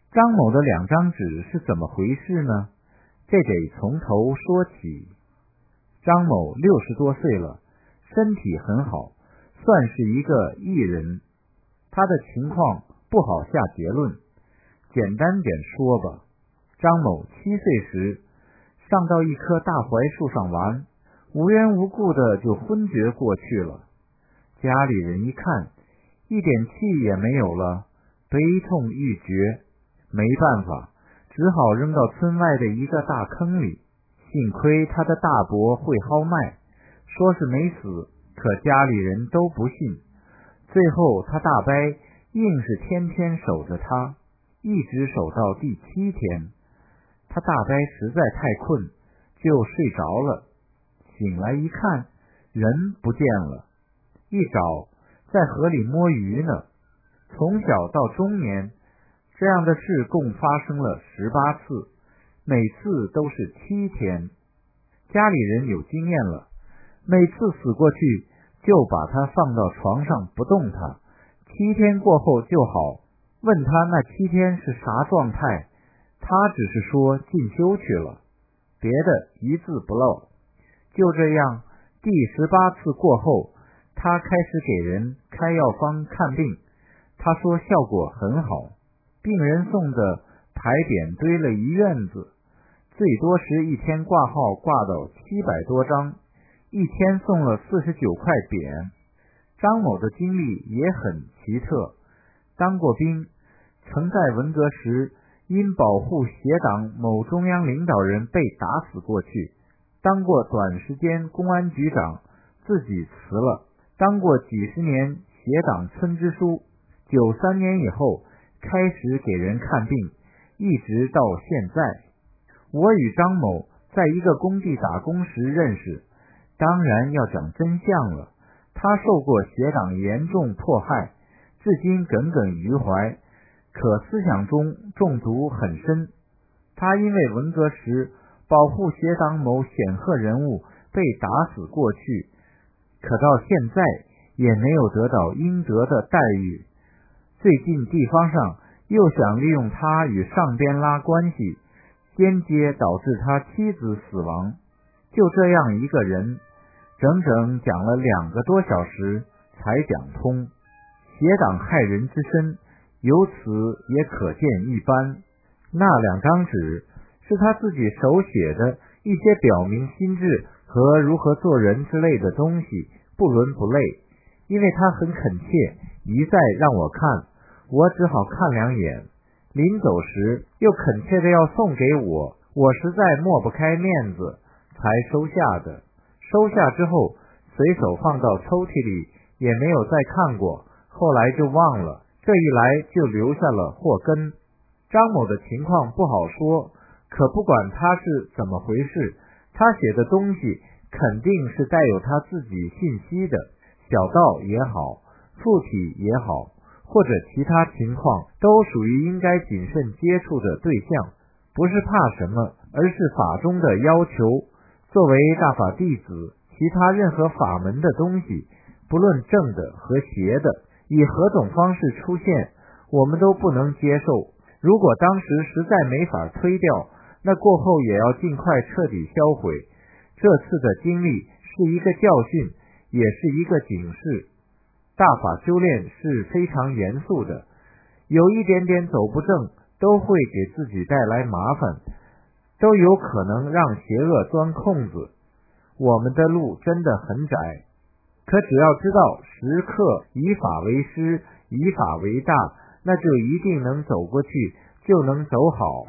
张某的两张纸是怎么回事呢？这得从头说起。张某六十多岁了，身体很好，算是一个艺人。他的情况不好下结论，简单点说吧。张某七岁时上到一棵大槐树上玩，无缘无故的就昏厥过去了。家里人一看，一点气也没有了，悲痛欲绝，没办法，只好扔到村外的一个大坑里。幸亏他的大伯会号脉，说是没死，可家里人都不信。最后他大伯硬是天天守着他，一直守到第七天。他大伯实在太困，就睡着了。醒来一看，人不见了。一找，在河里摸鱼呢。从小到中年，这样的事共发生了十八次，每次都是七天。家里人有经验了，每次死过去就把他放到床上不动他，七天过后就好。问他那七天是啥状态，他只是说进修去了，别的一字不漏。就这样，第十八次过后，他开始给人开药方看病，他说效果很好，病人送的牌匾堆了一院子，最多时一天挂号挂到七百多张，一天送了四十九块匾。张某的经历也很奇特，当过兵，曾在文革时因保护协党某中央领导人被打死过去，当过短时间公安局长，自己辞了，当过几十年协党村支书，九三年以后开始给人看病，一直到现在。我与张某在一个工地打工时认识，当然要讲真相了。他受过协党严重迫害，至今耿耿于怀，可思想中中毒很深。他因为文革时保护协党某显赫人物被打死过去，可到现在也没有得到应得的待遇。最近地方上又想利用他与上边拉关系，间接导致他妻子死亡。就这样一个人，整整讲了两个多小时才讲通。协党害人之深，由此也可见一斑。那两张纸是他自己手写的一些表明心智和如何做人之类的东西，不伦不类。因为他很恳切，一再让我看，我只好看两眼。临走时又恳切的要送给我，我实在抹不开面子，才收下的。收下之后随手放到抽屉里，也没有再看过，后来就忘了。这一来就留下了祸根。张某的情况不好说，可不管他是怎么回事，他写的东西肯定是带有他自己信息的，小道也好，附体也好，或者其他情况，都属于应该谨慎接触的对象。不是怕什么，而是法中的要求。作为大法弟子，其他任何法门的东西，不论正的和邪的，以何种方式出现，我们都不能接受。如果当时实在没法推掉，那过后也要尽快彻底销毁。这次的经历是一个教训，也是一个警示。大法修炼是非常严肃的，有一点点走不正，都会给自己带来麻烦，都有可能让邪恶钻空子。我们的路真的很窄，可只要知道时刻以法为师，以法为大，那就一定能走过去，就能走好。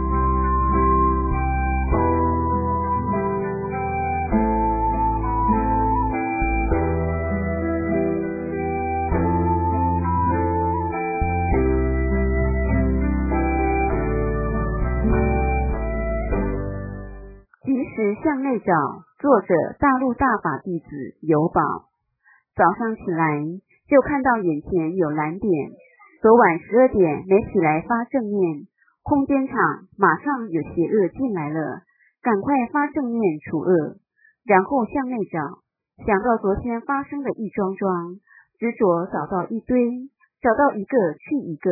及时向内找，作者大陆大法弟子有宝。早上起来就看到眼前有蓝点，昨晚十二点没起来发正念，空间场马上有邪恶进来了，赶快发正念除恶，然后向内找，想到昨天发生的一桩桩，执着找到一堆，找到一个去一个，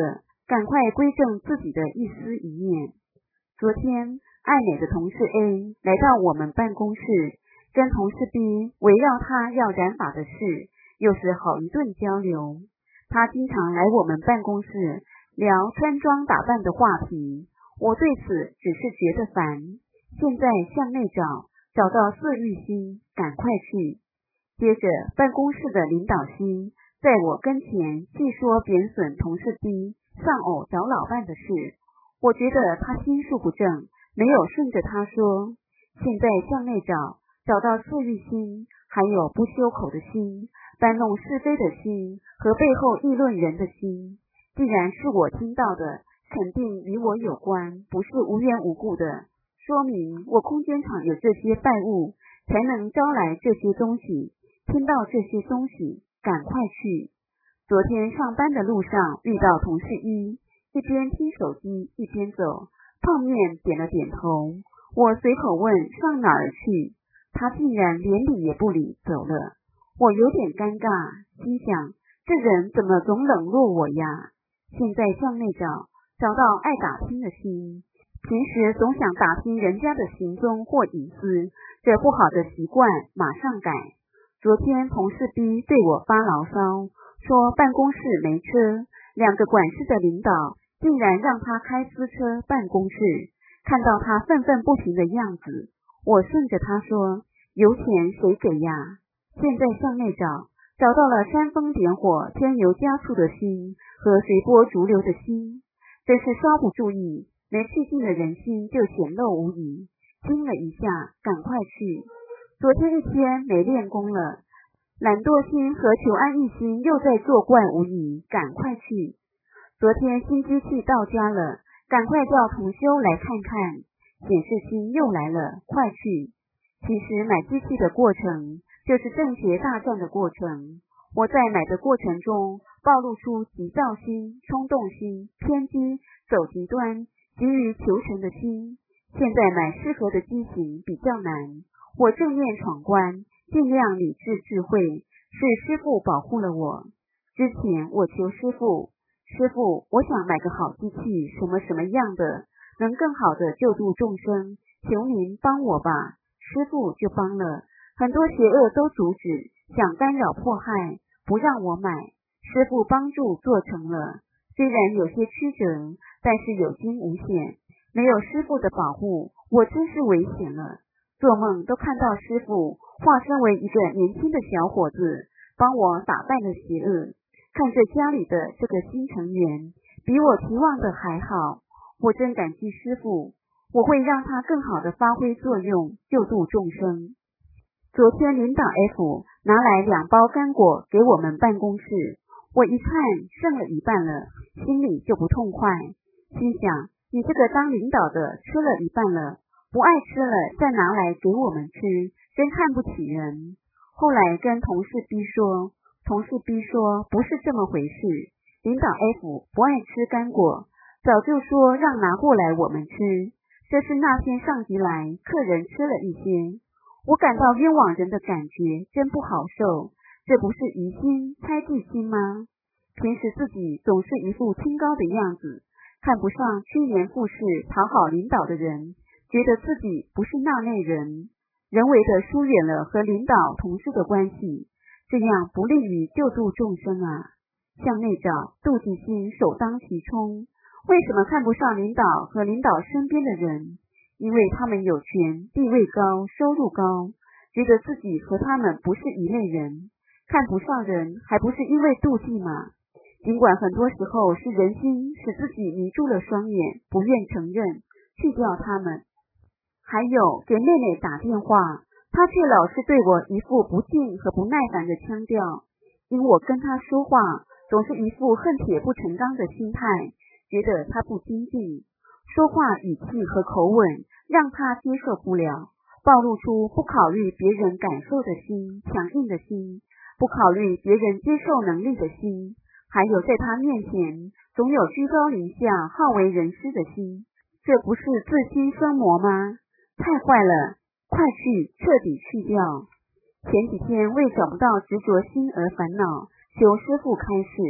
赶快归正自己的一思一念。昨天爱美的同事 A 来到我们办公室，跟同事 B 围绕他要染发的事又是好一顿交流。他经常来我们办公室聊穿装打扮的话题，我对此只是觉得烦。现在向内找，找到色欲心，赶快去。接着办公室的领导心在我跟前细说贬损同事 B 丧偶找老伴的事，我觉得他心术不正，没有顺着他说。现在向内找，找到色欲心，还有不修口的心，搬弄是非的心和背后议论人的心。既然是我听到的，肯定与我有关，不是无缘无故的，说明我空间场有这些拜物，才能招来这些东西。听到这些东西，赶快去。昨天上班的路上遇到同事一，一边听手机一边走，碰面点了点头。我随口问上哪儿去，他竟然连理也不理走了。我有点尴尬，心想这人怎么总冷落我呀？现在向内找，找到爱打听的心，平时总想打听人家的行踪或隐私，这不好的习惯马上改。昨天同事 B 对我发牢骚，说办公室没车，两个管事的领导竟然让他开私车办公室。看到他愤愤不平的样子，我顺着他说，油钱谁给呀？现在向内找，找到了煽风点火添油加醋的心和随波逐流的心，真是稍不注意，没气劲的人心就显露无遗。惊了一下，赶快去。昨天一天没练功了，懒惰心和求安逸心又在作怪无疑，赶快去。昨天新机器到家了，赶快叫同修来看看，显示心又来了，快去。其实买机器的过程就是正邪大战的过程，我在买的过程中暴露出急躁心、冲动心、偏激、走极端、急于求成的心。现在买适合的机型比较难，我正面闯关，尽量理智智慧，是师父保护了我。之前我求师父，师父，我想买个好机器，什么什么样的，能更好的救度众生，求您帮我吧。师父就帮了，很多邪恶都阻止，想干扰迫害，不让我买，师父帮助做成了。虽然有些曲折，但是有惊无险，没有师父的保护，我真是危险了。做梦都看到师父化身为一个年轻的小伙子，帮我打败了邪恶。看着家里的这个新成员，比我期望的还好，我真感激师父，我会让他更好的发挥作用，救度众生。昨天领导 F 拿来两包干果给我们办公室，我一看剩了一半了，心里就不痛快，心想你这个当领导的吃了一半了，不爱吃了再拿来给我们吃，真看不起人。后来跟同事 B 说，同事 B 说不是这么回事，领导 F 不爱吃干果，早就说让拿过来我们吃，这是那天上级来，客人吃了一些，我感到冤枉人的感觉真不好受，这不是疑心猜忌心吗？平时自己总是一副清高的样子，看不上趋炎附势讨好领导的人，觉得自己不是那类人，人为的疏远了和领导同事的关系，这样不利于救度众生啊。向内找，妒忌心首当其冲。为什么看不上领导和领导身边的人？因为他们有权，地位高，收入高，觉得自己和他们不是一类人，看不上人还不是因为妒忌吗？尽管很多时候是人心使自己迷住了双眼，不愿承认，去掉他们。还有给妹妹打电话，她却老是对我一副不敬和不耐烦的腔调，因我跟她说话总是一副恨铁不成钢的心态，觉得她不精进，说话语气和口吻让她接受不了，暴露出不考虑别人感受的心，强硬的心，不考虑别人接受能力的心，还有在她面前总有居高临下好为人师的心，这不是自心生魔吗？太坏了，快去彻底去掉。前几天为找不到执着心而烦恼，求师父开示，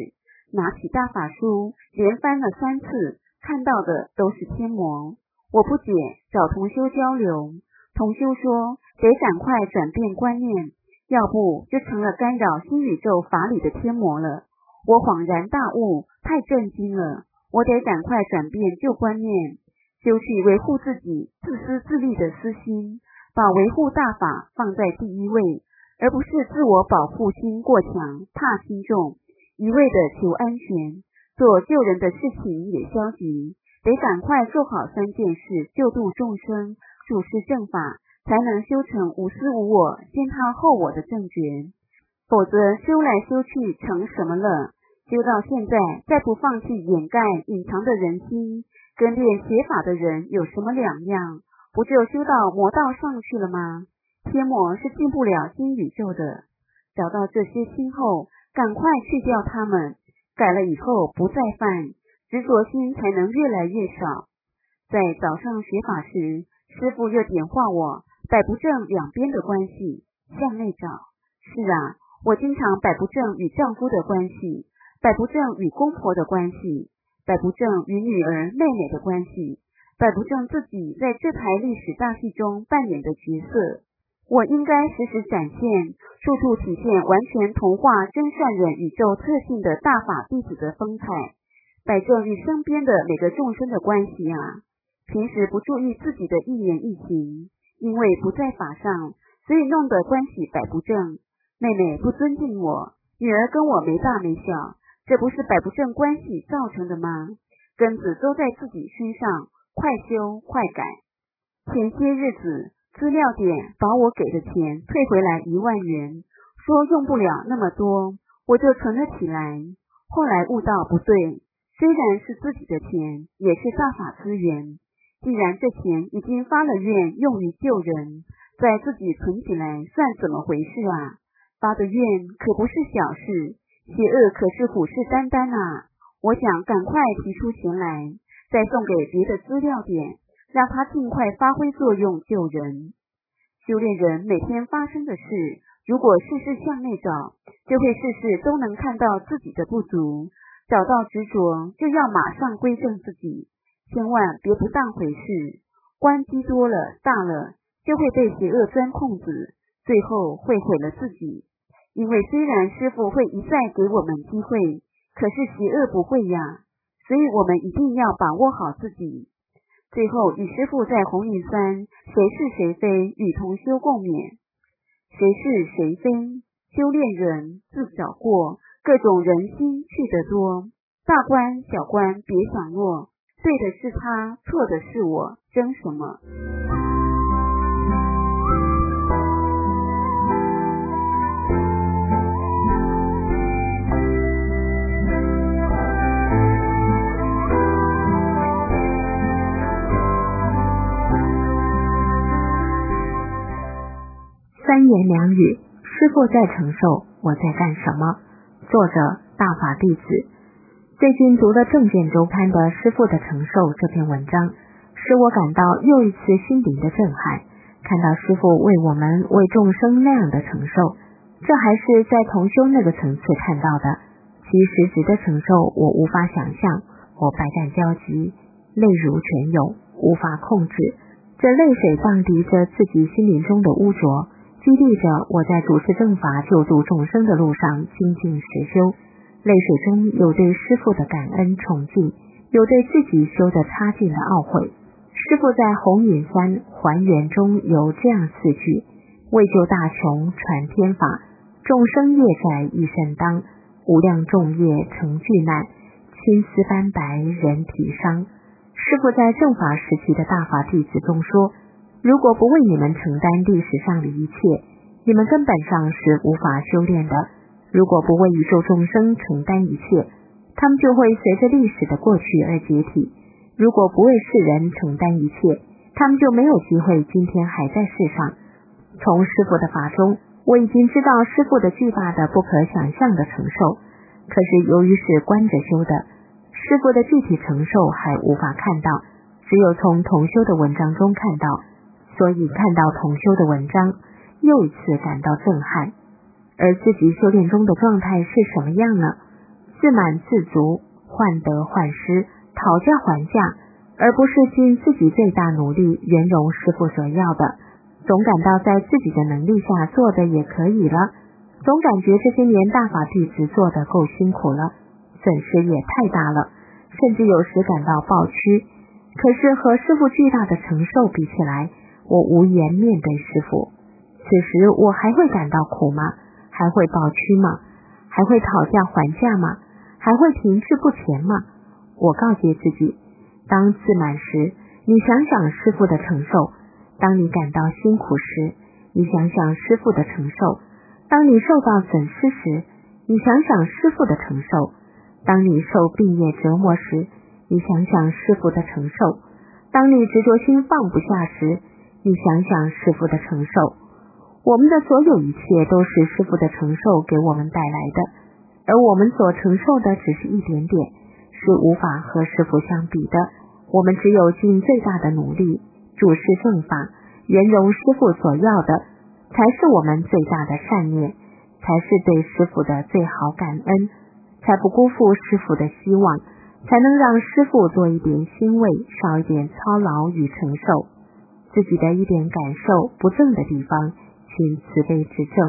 拿起大法书，连翻了三次，看到的都是天魔。我不解，找同修交流，同修说得赶快转变观念，要不就成了干扰新宇宙法理的天魔了。我恍然大悟，太震惊了，我得赶快转变旧观念，修去维护自己自私自利的私心，把维护大法放在第一位，而不是自我保护心过强，怕心重，一味的求安全，做救人的事情也消极，得赶快做好三件事，救度众生，注释正法，才能修成无私无我，先他后我的正觉。否则修来修去成什么了？修到现在，再不放弃掩盖隐藏的人心，跟练邪法的人有什么两样？不就修到魔道上去了吗？天魔是进不了新宇宙的。找到这些心后，赶快去掉它们，改了以后不再犯，执着心才能越来越少。在早上学法时，师父又点化我摆不正两边的关系，向内找。是啊，我经常摆不正与丈夫的关系，摆不正与公婆的关系，摆不正与女儿妹妹的关系，摆不正自己在这台历史大戏中扮演的角色。我应该时时展现，处处体现完全同化真善忍宇宙特性的大法弟子的风采，摆正与身边的每个众生的关系啊。平时不注意自己的一言一行，因为不在法上，所以弄得关系摆不正。妹妹不尊敬我，女儿跟我没大没小，这不是摆不正关系造成的吗？根子都在自己身上，快修快改。前些日子资料点把我给的钱退回来一万元，说用不了那么多，我就存了起来。后来悟到不对，虽然是自己的钱，也是大法资源。既然这钱已经发了愿用于救人，再自己存起来算怎么回事啊？发的愿可不是小事，邪恶可是虎视眈眈啊！我想赶快提出钱来，再送给别的资料点，让他尽快发挥作用救人。修炼人每天发生的事，如果事事向内找，就会事事都能看到自己的不足，找到执着就要马上归正自己，千万别不当回事。关机多了大了，就会被邪恶钻空子，最后会毁了自己。因为虽然师父会一再给我们机会，可是邪恶不会呀，所以我们一定要把握好自己。最后与师父在红云山谁是谁非与同修共勉。谁是谁非，修炼人自找过，各种人心去得多，大官小官别想落，对的是他，错的是我，争什么？ 三言两语，师父在承受，我在干什么？作者大法弟子。最近读了《正见周刊》的师父的承受这篇文章，使我感到又一次心灵的震撼。看到师父为我们为众生那样的承受，这还是在同修那个层次看到的，其实质的承受我无法想象，我百感交集，泪如泉涌，无法控制。这泪水荡涤着自己心灵中的污浊，激励着我在主持正法救度众生的路上精进实修。泪水中有对师父的感恩崇敬，有对自己修的差劲的懊悔。师父在红云山还原中有这样四句：为救大穷传天法，众生业债一身当，无量众业成巨难，青丝斑白人体伤。师父在正法时期的大法弟子中说，如果不为你们承担历史上的一切，你们根本上是无法修炼的。如果不为宇宙众生承担一切，他们就会随着历史的过去而解体。如果不为世人承担一切，他们就没有机会今天还在世上。从师父的法中，我已经知道师父的巨大的不可想象的承受，可是由于是观着修的，师父的具体承受还无法看到，只有从同修的文章中看到，所以看到同修的文章，又一次感到震撼。而自己修炼中的状态是什么样呢？ 自满自足，患得患失，讨价还价，而不是尽自己最大努力圆融师父所要的，总感到在自己的能力下做的也可以了，总感觉这些年大法弟子做得够辛苦了，损失也太大了，甚至有时感到抱屈。可是和师父巨大的承受比起来，我无颜面对师父。此时我还会感到苦吗？还会抱屈吗？还会讨价还价吗？还会停滞不前吗？我告诫自己，当自满时，你想想师父的承受；当你感到辛苦时，你想想师父的承受；当你受到损失时，你想想师父的承受；当你受病业折磨时，你想想师父的承受；当你执着心放不下时，你想想师父的承受。我们的所有一切都是师父的承受给我们带来的，而我们所承受的只是一点点，是无法和师父相比的。我们只有尽最大的努力，注释正法，圆融师父所要的，才是我们最大的善念，才是对师父的最好感恩，才不辜负师父的希望，才能让师父多一点欣慰，少一点操劳与承受。自己的一点感受不正的地方，请慈悲指正。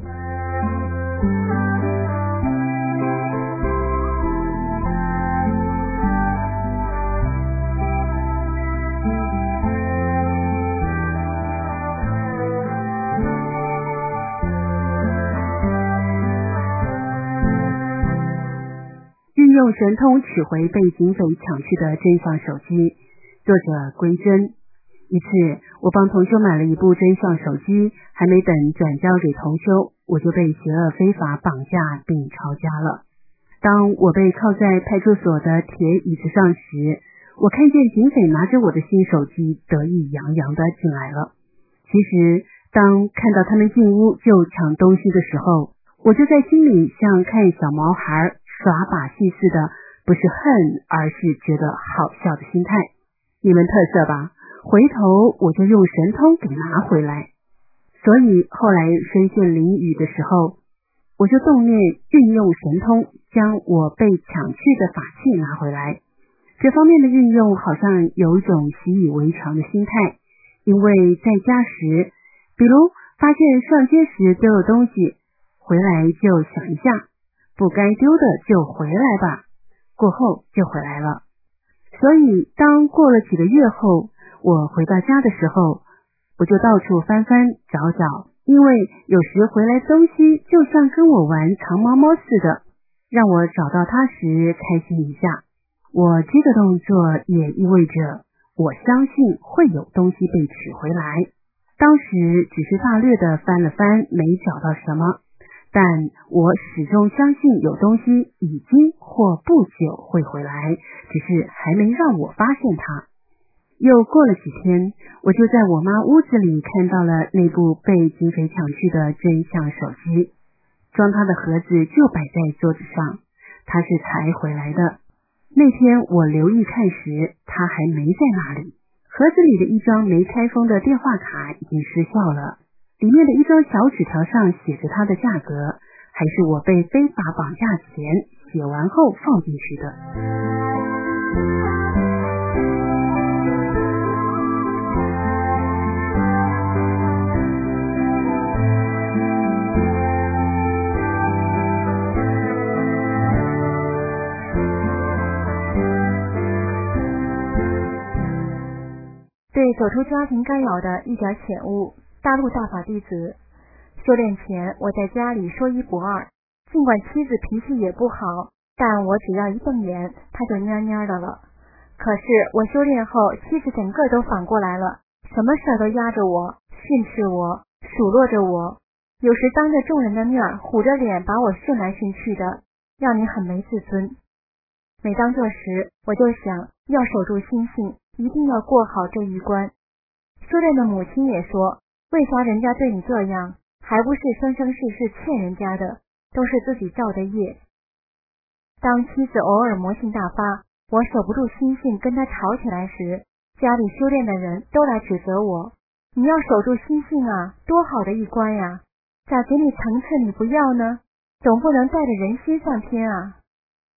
运用神通取回被警匪抢去的真相手机，作者归真。一次，我帮同修买了一部真相手机，还没等转交给同修，我就被邪恶非法绑架并抄家了。当我被铐在派出所的铁椅子上时，我看见警匪拿着我的新手机得意洋洋地进来了。其实，当看到他们进屋就抢东西的时候，我就在心里像看小毛孩耍把戏似的，不是恨，而是觉得好笑的心态。你们特色吧？回头我就用神通给拿回来。所以后来身陷囹圄的时候，我就动念运用神通，将我被抢去的法器拿回来。这方面的运用好像有一种习以为常的心态，因为在家时，比如发现上街时丢了东西，回来就想一下，不该丢的就回来吧，过后就回来了。所以当过了几个月后，我回到家的时候，我就到处翻翻找找，因为有时回来东西就像跟我玩藏猫猫似的，让我找到它时开心一下。我这个动作也意味着我相信会有东西被取回来。当时只是大略的翻了翻，没找到什么，但我始终相信有东西已经或不久会回来，只是还没让我发现它。又过了几天，我就在我妈屋子里看到了那部被警匪抢去的真相手机，装它的盒子就摆在桌子上，它是才回来的。那天我留意看时，它还没在那里。盒子里的一张没开封的电话卡已经失效了，里面的一张小纸条上写着它的价格，还是我被非法绑架前写完后放进去的。 对走出家庭干扰的一点浅悟。大陆大法弟子，修炼前我在家里说一不二，尽管妻子脾气也不好，但我只要一瞪眼，她就蔫蔫的了。可是我修炼后，妻子整个都反过来了，什么事都压着我，训斥我，数落着我，有时当着众人的面虎着脸把我训来训去的，让你很没自尊。每当这时，我就想要守住心性，一定要过好这一关。修炼的母亲也说，为啥人家对你这样，还不是生生世世欠人家的，都是自己造的业。当妻子偶尔魔性大发，我守不住心性跟她吵起来时，家里修炼的人都来指责我，你要守住心性啊，多好的一关呀，咋给你层次你不要呢？总不能带着人心上天啊。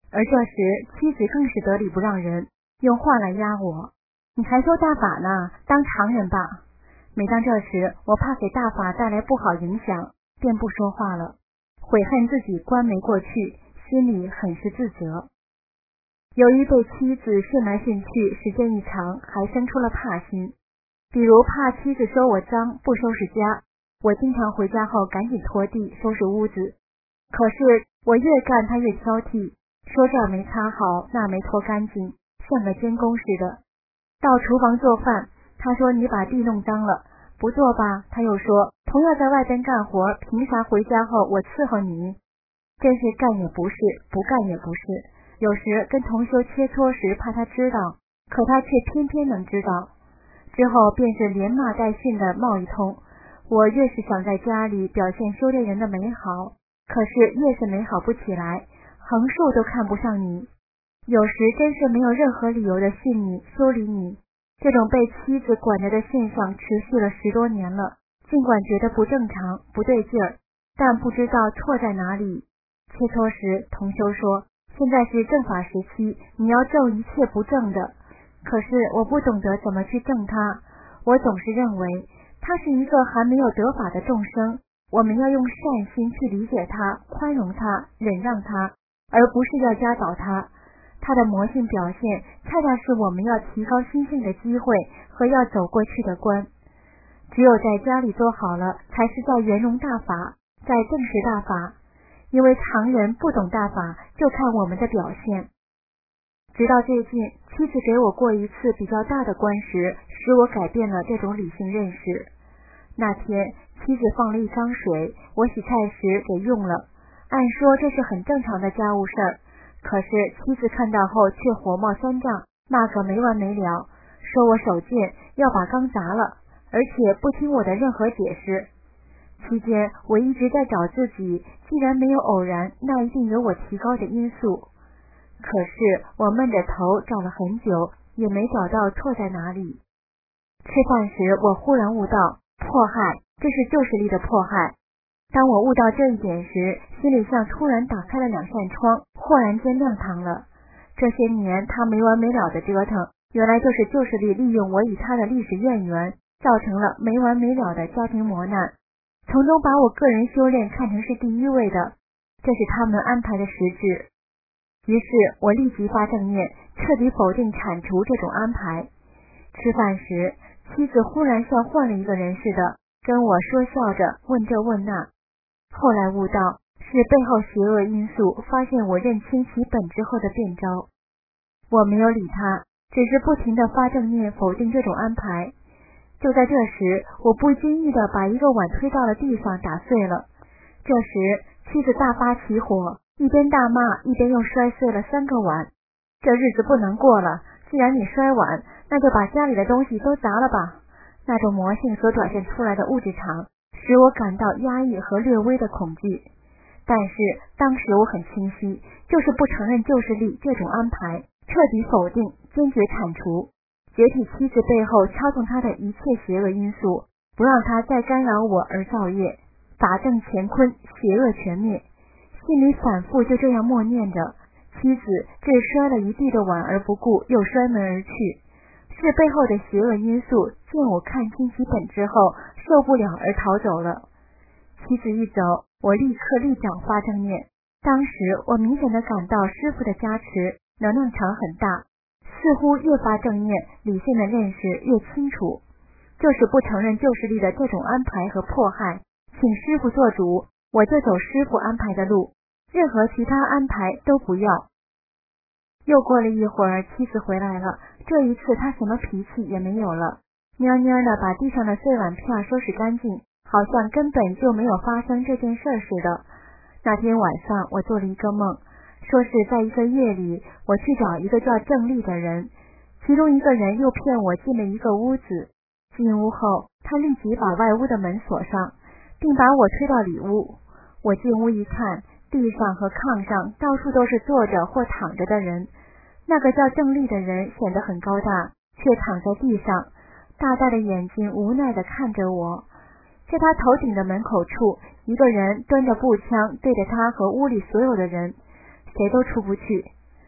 而这时妻子更是得理不让人，用话来压我，你还说大法呢，当常人吧。每当这时，我怕给大法带来不好影响，便不说话了，悔恨自己关没过去，心里很是自责。由于被妻子训来训去，时间一长，还生出了怕心，比如怕妻子说我脏，不收拾家，我经常回家后赶紧拖地收拾屋子，可是我越干他越挑剔，说这儿没擦好，那没拖干净，像个监工似的。到厨房做饭，他说你把地弄脏了，不做吧，他又说同样在外边干活，凭啥回家后我伺候你？真是干也不是，不干也不是。有时跟同修切磋时怕他知道，可他却偏偏能知道。之后便是连骂带训的冒一通，我越是想在家里表现修炼人的美好，可是越是美好不起来，横竖都看不上你。有时真是没有任何理由的训你修理你。这种被妻子管着的现象持续了十多年了，尽管觉得不正常不对劲儿，但不知道错在哪里。切磋时同修说，现在是正法时期，你要正一切不正的。可是我不懂得怎么去正他，我总是认为他是一个还没有得法的众生，我们要用善心去理解他，宽容他，忍让他，而不是要压倒他。他的魔性表现恰恰是我们要提高心性的机会和要走过去的关。只有在家里做好了，才是在圆融大法，在正视大法。因为常人不懂大法，就看我们的表现。直到最近，妻子给我过一次比较大的关时，使我改变了这种理性认识。那天妻子放了一缸水，我洗菜时给用了，按说这是很正常的家务事儿，可是妻子看到后却火冒三丈，骂个没完没了，说我手贱，要把缸砸了，而且不听我的任何解释。期间我一直在找自己，既然没有偶然，那一定有我提高的因素。可是我闷着头找了很久，也没找到错在哪里。吃饭时我忽然悟到，迫害，这是旧势力的迫害。当我悟到这一点时，心里像突然打开了两扇窗，豁然间亮堂了。这些年他没完没了的折腾，原来就是旧势力利用我与他的历史渊源，造成了没完没了的家庭磨难，从中把我个人修炼看成是第一位的，这是他们安排的实质。于是我立即发正念，彻底否定铲除这种安排。吃饭时，妻子忽然像换了一个人似的，跟我说笑着问这问那。后来悟到是背后邪恶因素，发现我认清其本质后的变招。我没有理他，只是不停地发正念否定这种安排。就在这时，我不经意地把一个碗推到了地上，打碎了。这时妻子大发起火，一边大骂一边又摔碎了三个碗。这日子不能过了，既然你摔碗，那就把家里的东西都砸了吧。那种魔性所表现出来的物质场，使我感到压抑和略微的恐惧。但是当时我很清晰，就是不承认旧势力这种安排，彻底否定，坚决铲除，解体妻子背后操纵他的一切邪恶因素，不让他再干扰我而造业，法正乾坤，邪恶全灭。心里反复就这样默念着，妻子这摔了一地的碗而不顾，又摔门而去。是背后的邪恶因素见我看清其本质后受不了而逃走了。妻子一走，我立刻立脚发正念。当时我明显的感到师父的加持，能量场很大，似乎越发正念，理性的认识越清楚。就是不承认旧势力的这种安排和迫害，请师父做主，我就走师父安排的路，任何其他安排都不要。又过了一会儿，妻子回来了，这一次她什么脾气也没有了，蔫蔫的把地上的碎碗片收拾干净，好像根本就没有发生这件事似的。那天晚上我做了一个梦，说是在一个夜里，我去找一个叫郑丽的人，其中一个人又骗我进了一个屋子。进屋后，他立即把外屋的门锁上，并把我推到里屋。我进屋一看，地上和炕上到处都是坐着或躺着的人。那个叫郑丽的人显得很高大，却躺在地上，大大的眼睛无奈地看着我。在他头顶的门口处，一个人端着步枪对着他和屋里所有的人，谁都出不去。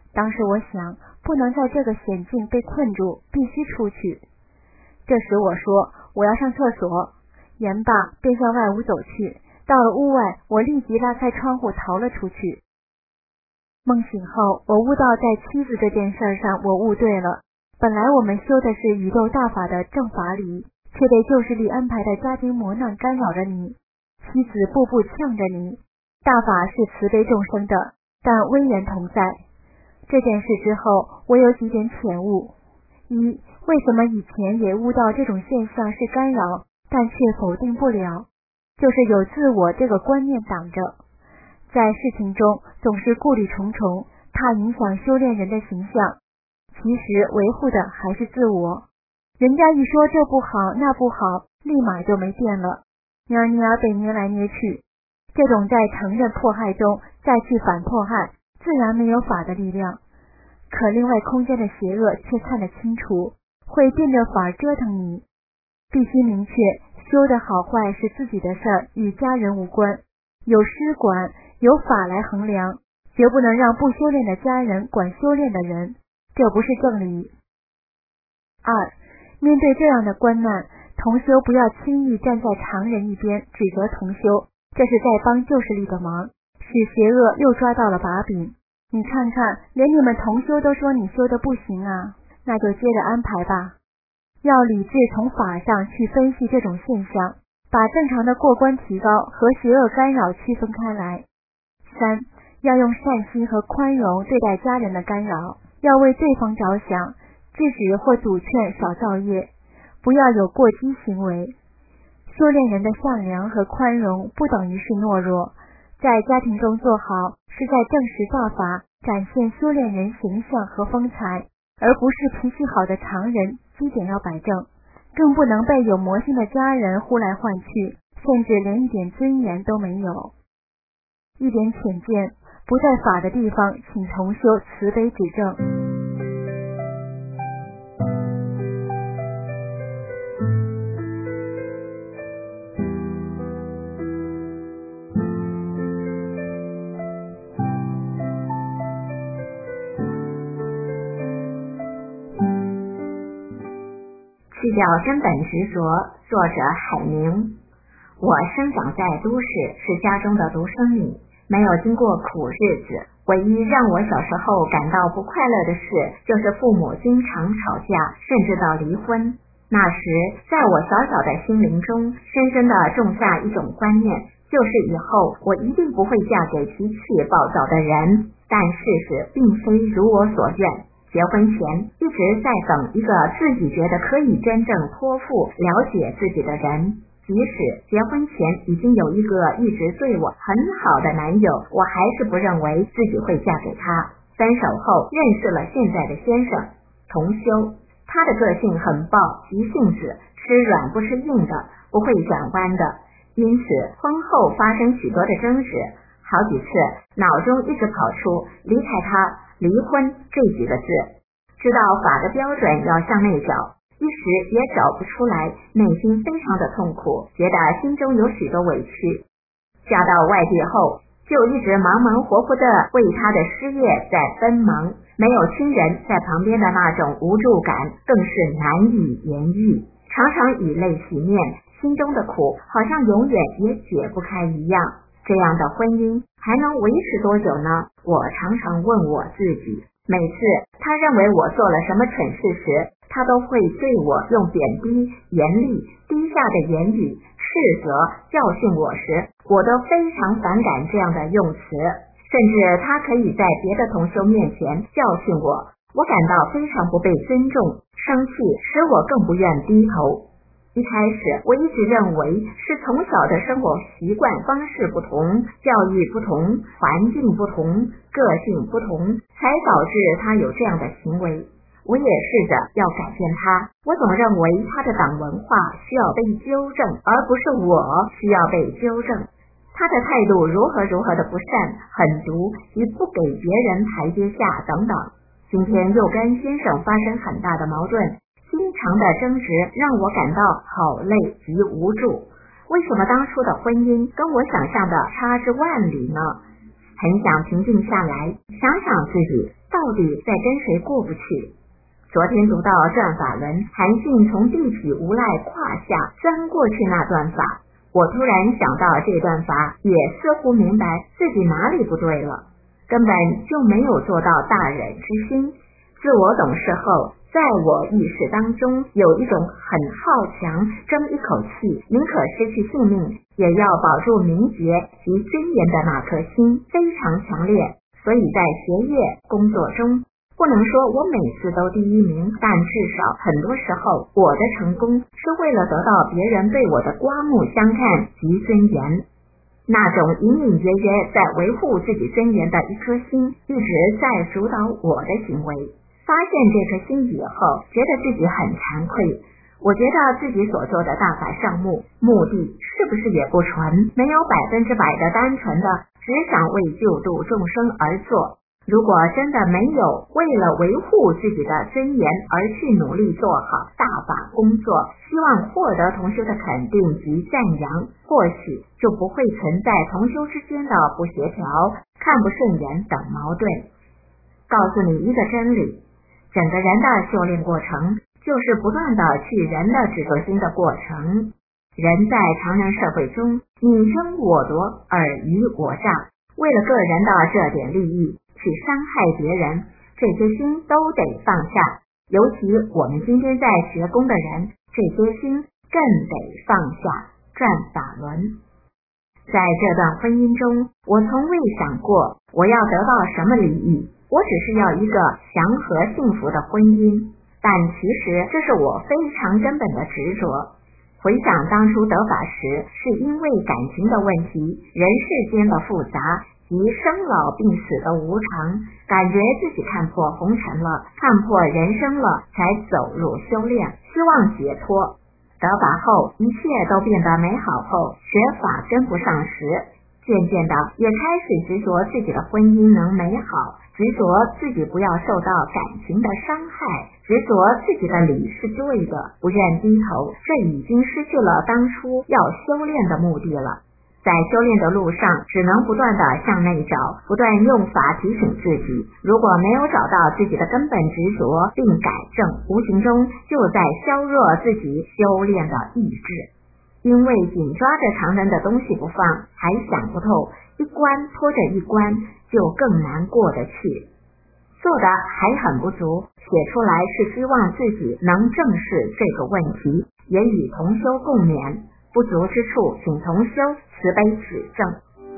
当时我想，不能在这个险境被困住，必须出去。这时我说我要上厕所，言罢便向外屋走去。到了屋外，我立即拉开窗户逃了出去。梦醒后，我悟到在妻子这件事上我悟对了。本来我们修的是宇宙大法的正法理，却被旧势力安排的家庭磨难干扰着你，妻子步步呛着你。大法是慈悲众生的，但威严同在。这件事之后，我有几点浅悟：一，为什么以前也悟到这种现象是干扰，但却否定不了？就是有自我这个观念挡着，在事情中总是顾虑重重，怕影响修炼人的形象。其实维护的还是自我，人家一说这不好那不好，立马就没电了，蔫蔫被捏来捏去。这种在承认迫害中再去反迫害，自然没有法的力量。可另外空间的邪恶却看得清楚，会变着法折腾你。必须明确，修的好坏是自己的事儿，与家人无关，有师管，有法来衡量，绝不能让不修炼的家人管修炼的人，这不是正理。二，面对这样的关难，同修不要轻易站在常人一边指责同修，这是在帮旧势力的忙，使邪恶又抓到了把柄。你看看，连你们同修都说你修的不行啊，那就接着安排吧。要理智从法上去分析这种现象，把正常的过关提高和邪恶干扰区分开来。三，要用善心和宽容对待家人的干扰，要为对方着想，制止或阻劝少造业，不要有过激行为。修炼人的善良和宽容不等于是懦弱，在家庭中做好，是在证实大法，展现修炼人形象和风采，而不是脾气好的常人，基点要摆正，更不能被有魔性的家人呼来唤去，甚至连一点尊严都没有。一点浅见，不在法的地方，请同修慈悲指正。 去掉真本实说，作者海明。我生长在都市，是家中的独生女，没有经过苦日子。唯一让我小时候感到不快乐的事，就是父母经常吵架，甚至到离婚。那时，在我小小的心灵中，深深地种下一种观念，就是以后我一定不会嫁给脾气暴躁的人。但事实并非如我所愿。结婚前一直在等一个自己觉得可以真正托付了解自己的人，即使结婚前已经有一个一直对我很好的男友，我还是不认为自己会嫁给他。分手后认识了现在的先生同修，他的个性很暴，急性子，吃软不吃硬的，不会转弯的，因此婚后发生许多的争执，好几次脑中一直跑出离开他离婚这几个字，知道法的标准要向内找，一时也找不出来，内心非常的痛苦，觉得心中有许多委屈。嫁到外地后，就一直忙忙活活的为他的事业在奔忙，没有亲人在旁边的那种无助感更是难以言喻，常常以泪洗面，心中的苦好像永远也解不开一样。这样的婚姻还能维持多久呢？我常常问我自己。每次他认为我做了什么蠢事时，他都会对我用贬低、严厉、低下的言语斥责、教训我时，我都非常反感这样的用词，甚至他可以在别的同修面前教训我，我感到非常不被尊重，生气使我更不愿低头。一开始我一直认为是从小的生活习惯方式不同，教育不同，环境不同，个性不同，才导致他有这样的行为。我也试着要改变他，我总认为他的党文化需要被纠正，而不是我需要被纠正。他的态度如何如何的不善、狠毒，以不给别人台阶下等等。今天又跟先生发生很大的矛盾，经常的争执让我感到好累及无助。为什么当初的婚姻跟我想象的差之万里呢？ 很想平静下来，想想自己到底在跟谁过不去。昨天读到转法轮，韩信从地痞无赖胯下钻过去那段法，我突然想到这段法，也似乎明白自己哪里不对了，根本就没有做到大忍之心。自我懂事后，在我意识当中有一种很好强，争一口气，宁可失去性命也要保住名节及尊严的那颗心非常强烈，所以在学业工作中，不能说我每次都第一名，但至少很多时候我的成功是为了得到别人对我的刮目相看及尊严。那种隐隐约约在维护自己尊严的一颗心一直在主导我的行为。发现这颗心以后，觉得自己很惭愧。我觉得自己所做的大法项目目的是不是也不纯，没有百分之百的单纯的只想为救度众生而做。如果真的没有为了维护自己的尊严而去努力做好大法工作，希望获得同修的肯定及赞扬，或许就不会存在同修之间的不协调、看不顺眼等矛盾。告诉你一个真理，整个人的修炼过程就是不断的去人的执着心的过程。人在常人社会中你争我夺，尔虞我诈，为了个人的这点利益去伤害别人，这些心都得放下。尤其我们今天在学功的人，这些心更得放下。转法轮。在这段婚姻中，我从未想过我要得到什么利益，我只是要一个祥和幸福的婚姻，但其实这是我非常根本的执着。回想当初得法时，是因为感情的问题，人世间的复杂及生老病死的无常，感觉自己看破红尘了，看破人生了，才走入修炼，希望解脱。得法后，一切都变得美好后，学法跟不上时，渐渐的也开始执着自己的婚姻能美好，执着自己不要受到感情的伤害，执着自己的理是对的，不愿低头，这已经失去了当初要修炼的目的了。在修炼的路上，只能不断的向内找，不断用法提醒自己，如果没有找到自己的根本执着并改正，无形中就在削弱自己修炼的意志。因为紧抓着常人的东西不放，还想不透，一关拖着一关，就更难过得去。做的还很不足，写出来是希望自己能正视这个问题，也与同修共勉。不足之处，请同修慈悲指正。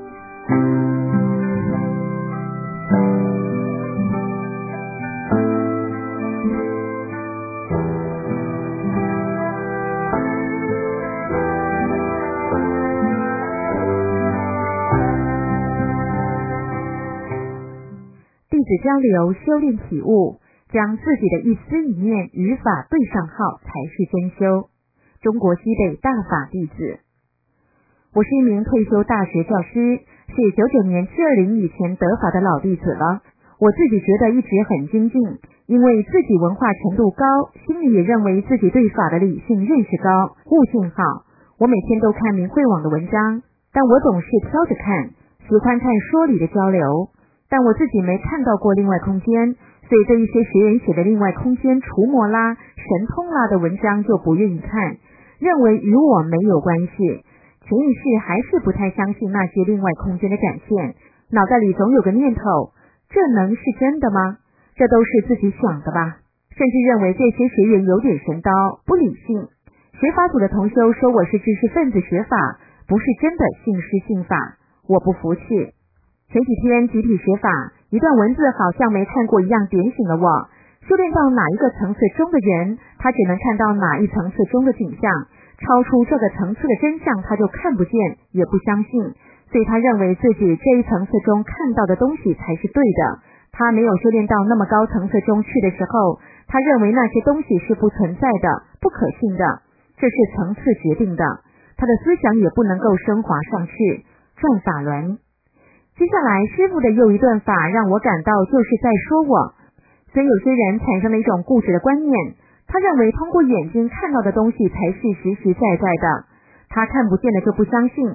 弟子交流修炼体悟，将自己的一丝一念与法对上号才是真修。中国西北大法弟子。我是一名退休大学教师，是九九年七二零以前得法的老弟子了。我自己觉得一直很精进，因为自己文化程度高，心里也认为自己对法的理性认识高，悟性好。我每天都看明慧网的文章，但我总是挑着看，喜欢看说理的交流，但我自己没看到过另外空间，所以对一些学员写的另外空间除魔啦、神通啦的文章就不愿意看，认为与我没有关系。潜意识还是不太相信那些另外空间的展现，脑袋里总有个念头，这能是真的吗？这都是自己想的吧？甚至认为这些学员有点神叨，不理性。学法组的同修说我是知识分子学法，不是真的信师信法，我不服气。前几天集体学法，一段文字好像没看过一样点醒了我。修炼到哪一个层次中的人，他只能看到哪一层次中的景象，超出这个层次的真相他就看不见也不相信，所以他认为自己这一层次中看到的东西才是对的。他没有修炼到那么高层次中去的时候，他认为那些东西是不存在的、不可信的，这是层次决定的，他的思想也不能够升华上去。转法轮。接下来师父的又一段法让我感到就是在说我，所以有些人产生了一种固执的观念，他认为通过眼睛看到的东西才是实实在在的，他看不见的就不相信。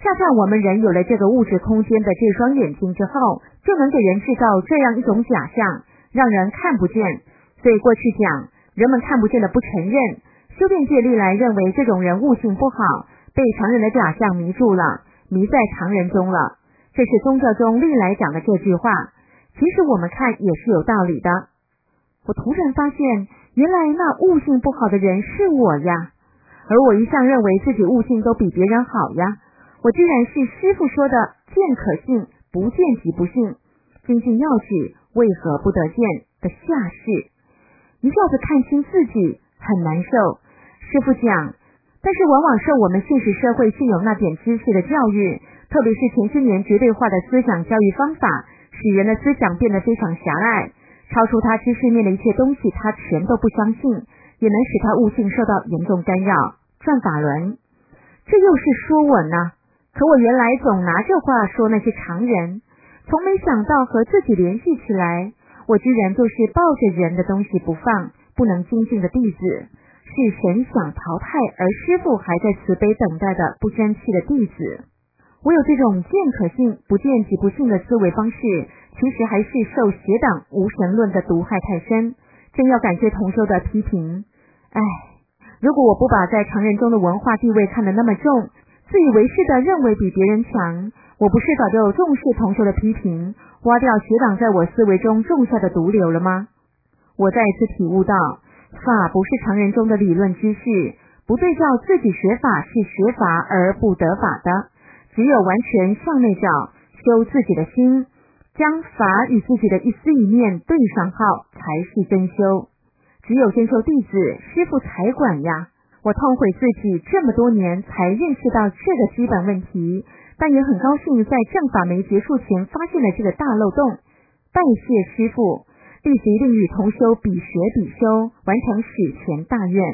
恰恰我们人有了这个物质空间的这双眼睛之后，就能给人制造这样一种假象，让人看不见。所以过去讲人们看不见的不承认，修辩界历来认为这种人悟性不好，被常人的假象迷住了，迷在常人中了。这是宗教中历来讲的这句话，其实我们看也是有道理的。我突然发现，原来那悟性不好的人是我呀，而我一向认为自己悟性都比别人好呀，我居然是师父说的见可信，不见即不信，精进要旨，为何不得见的下士。一下子看清自己很难受。师父讲，但是往往受我们现实社会现有那点知识的教育，特别是前些年绝对化的思想教育方法，使人的思想变得非常狭隘，超出他知识面的一切东西他全都不相信，也能使他悟性受到严重干扰。转法轮，这又是说我呢？可我原来总拿这话说那些常人，从没想到和自己联系起来，我居然就是抱着人的东西不放，不能精进的弟子，是神想淘汰而师父还在慈悲等待的不争气的弟子。我有这种见可信不见即不信的思维方式，其实还是受邪党无神论的毒害太深，真要感谢同修的批评。唉，如果我不把在常人中的文化地位看得那么重，自以为是的认为比别人强，我不是早就重视同修的批评，挖掉学党在我思维中种下的毒瘤了吗？我再一次体悟到，法不是常人中的理论知识，不对照自己学法是学法而不得法的，只有完全向内照，修自己的心，将法与自己的一丝一念对上号，才是真修。只有真修弟子，师父才管呀。我痛悔自己这么多年才认识到这个基本问题，但也很高兴在正法没结束前发现了这个大漏洞。拜谢师父，弟子一定与同修比学比修，完成史前大愿。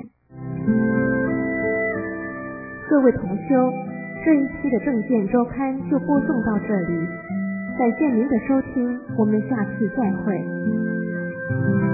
各位同修，这一期的正见周刊就播送到这里，感谢您的收听，我们下次再会。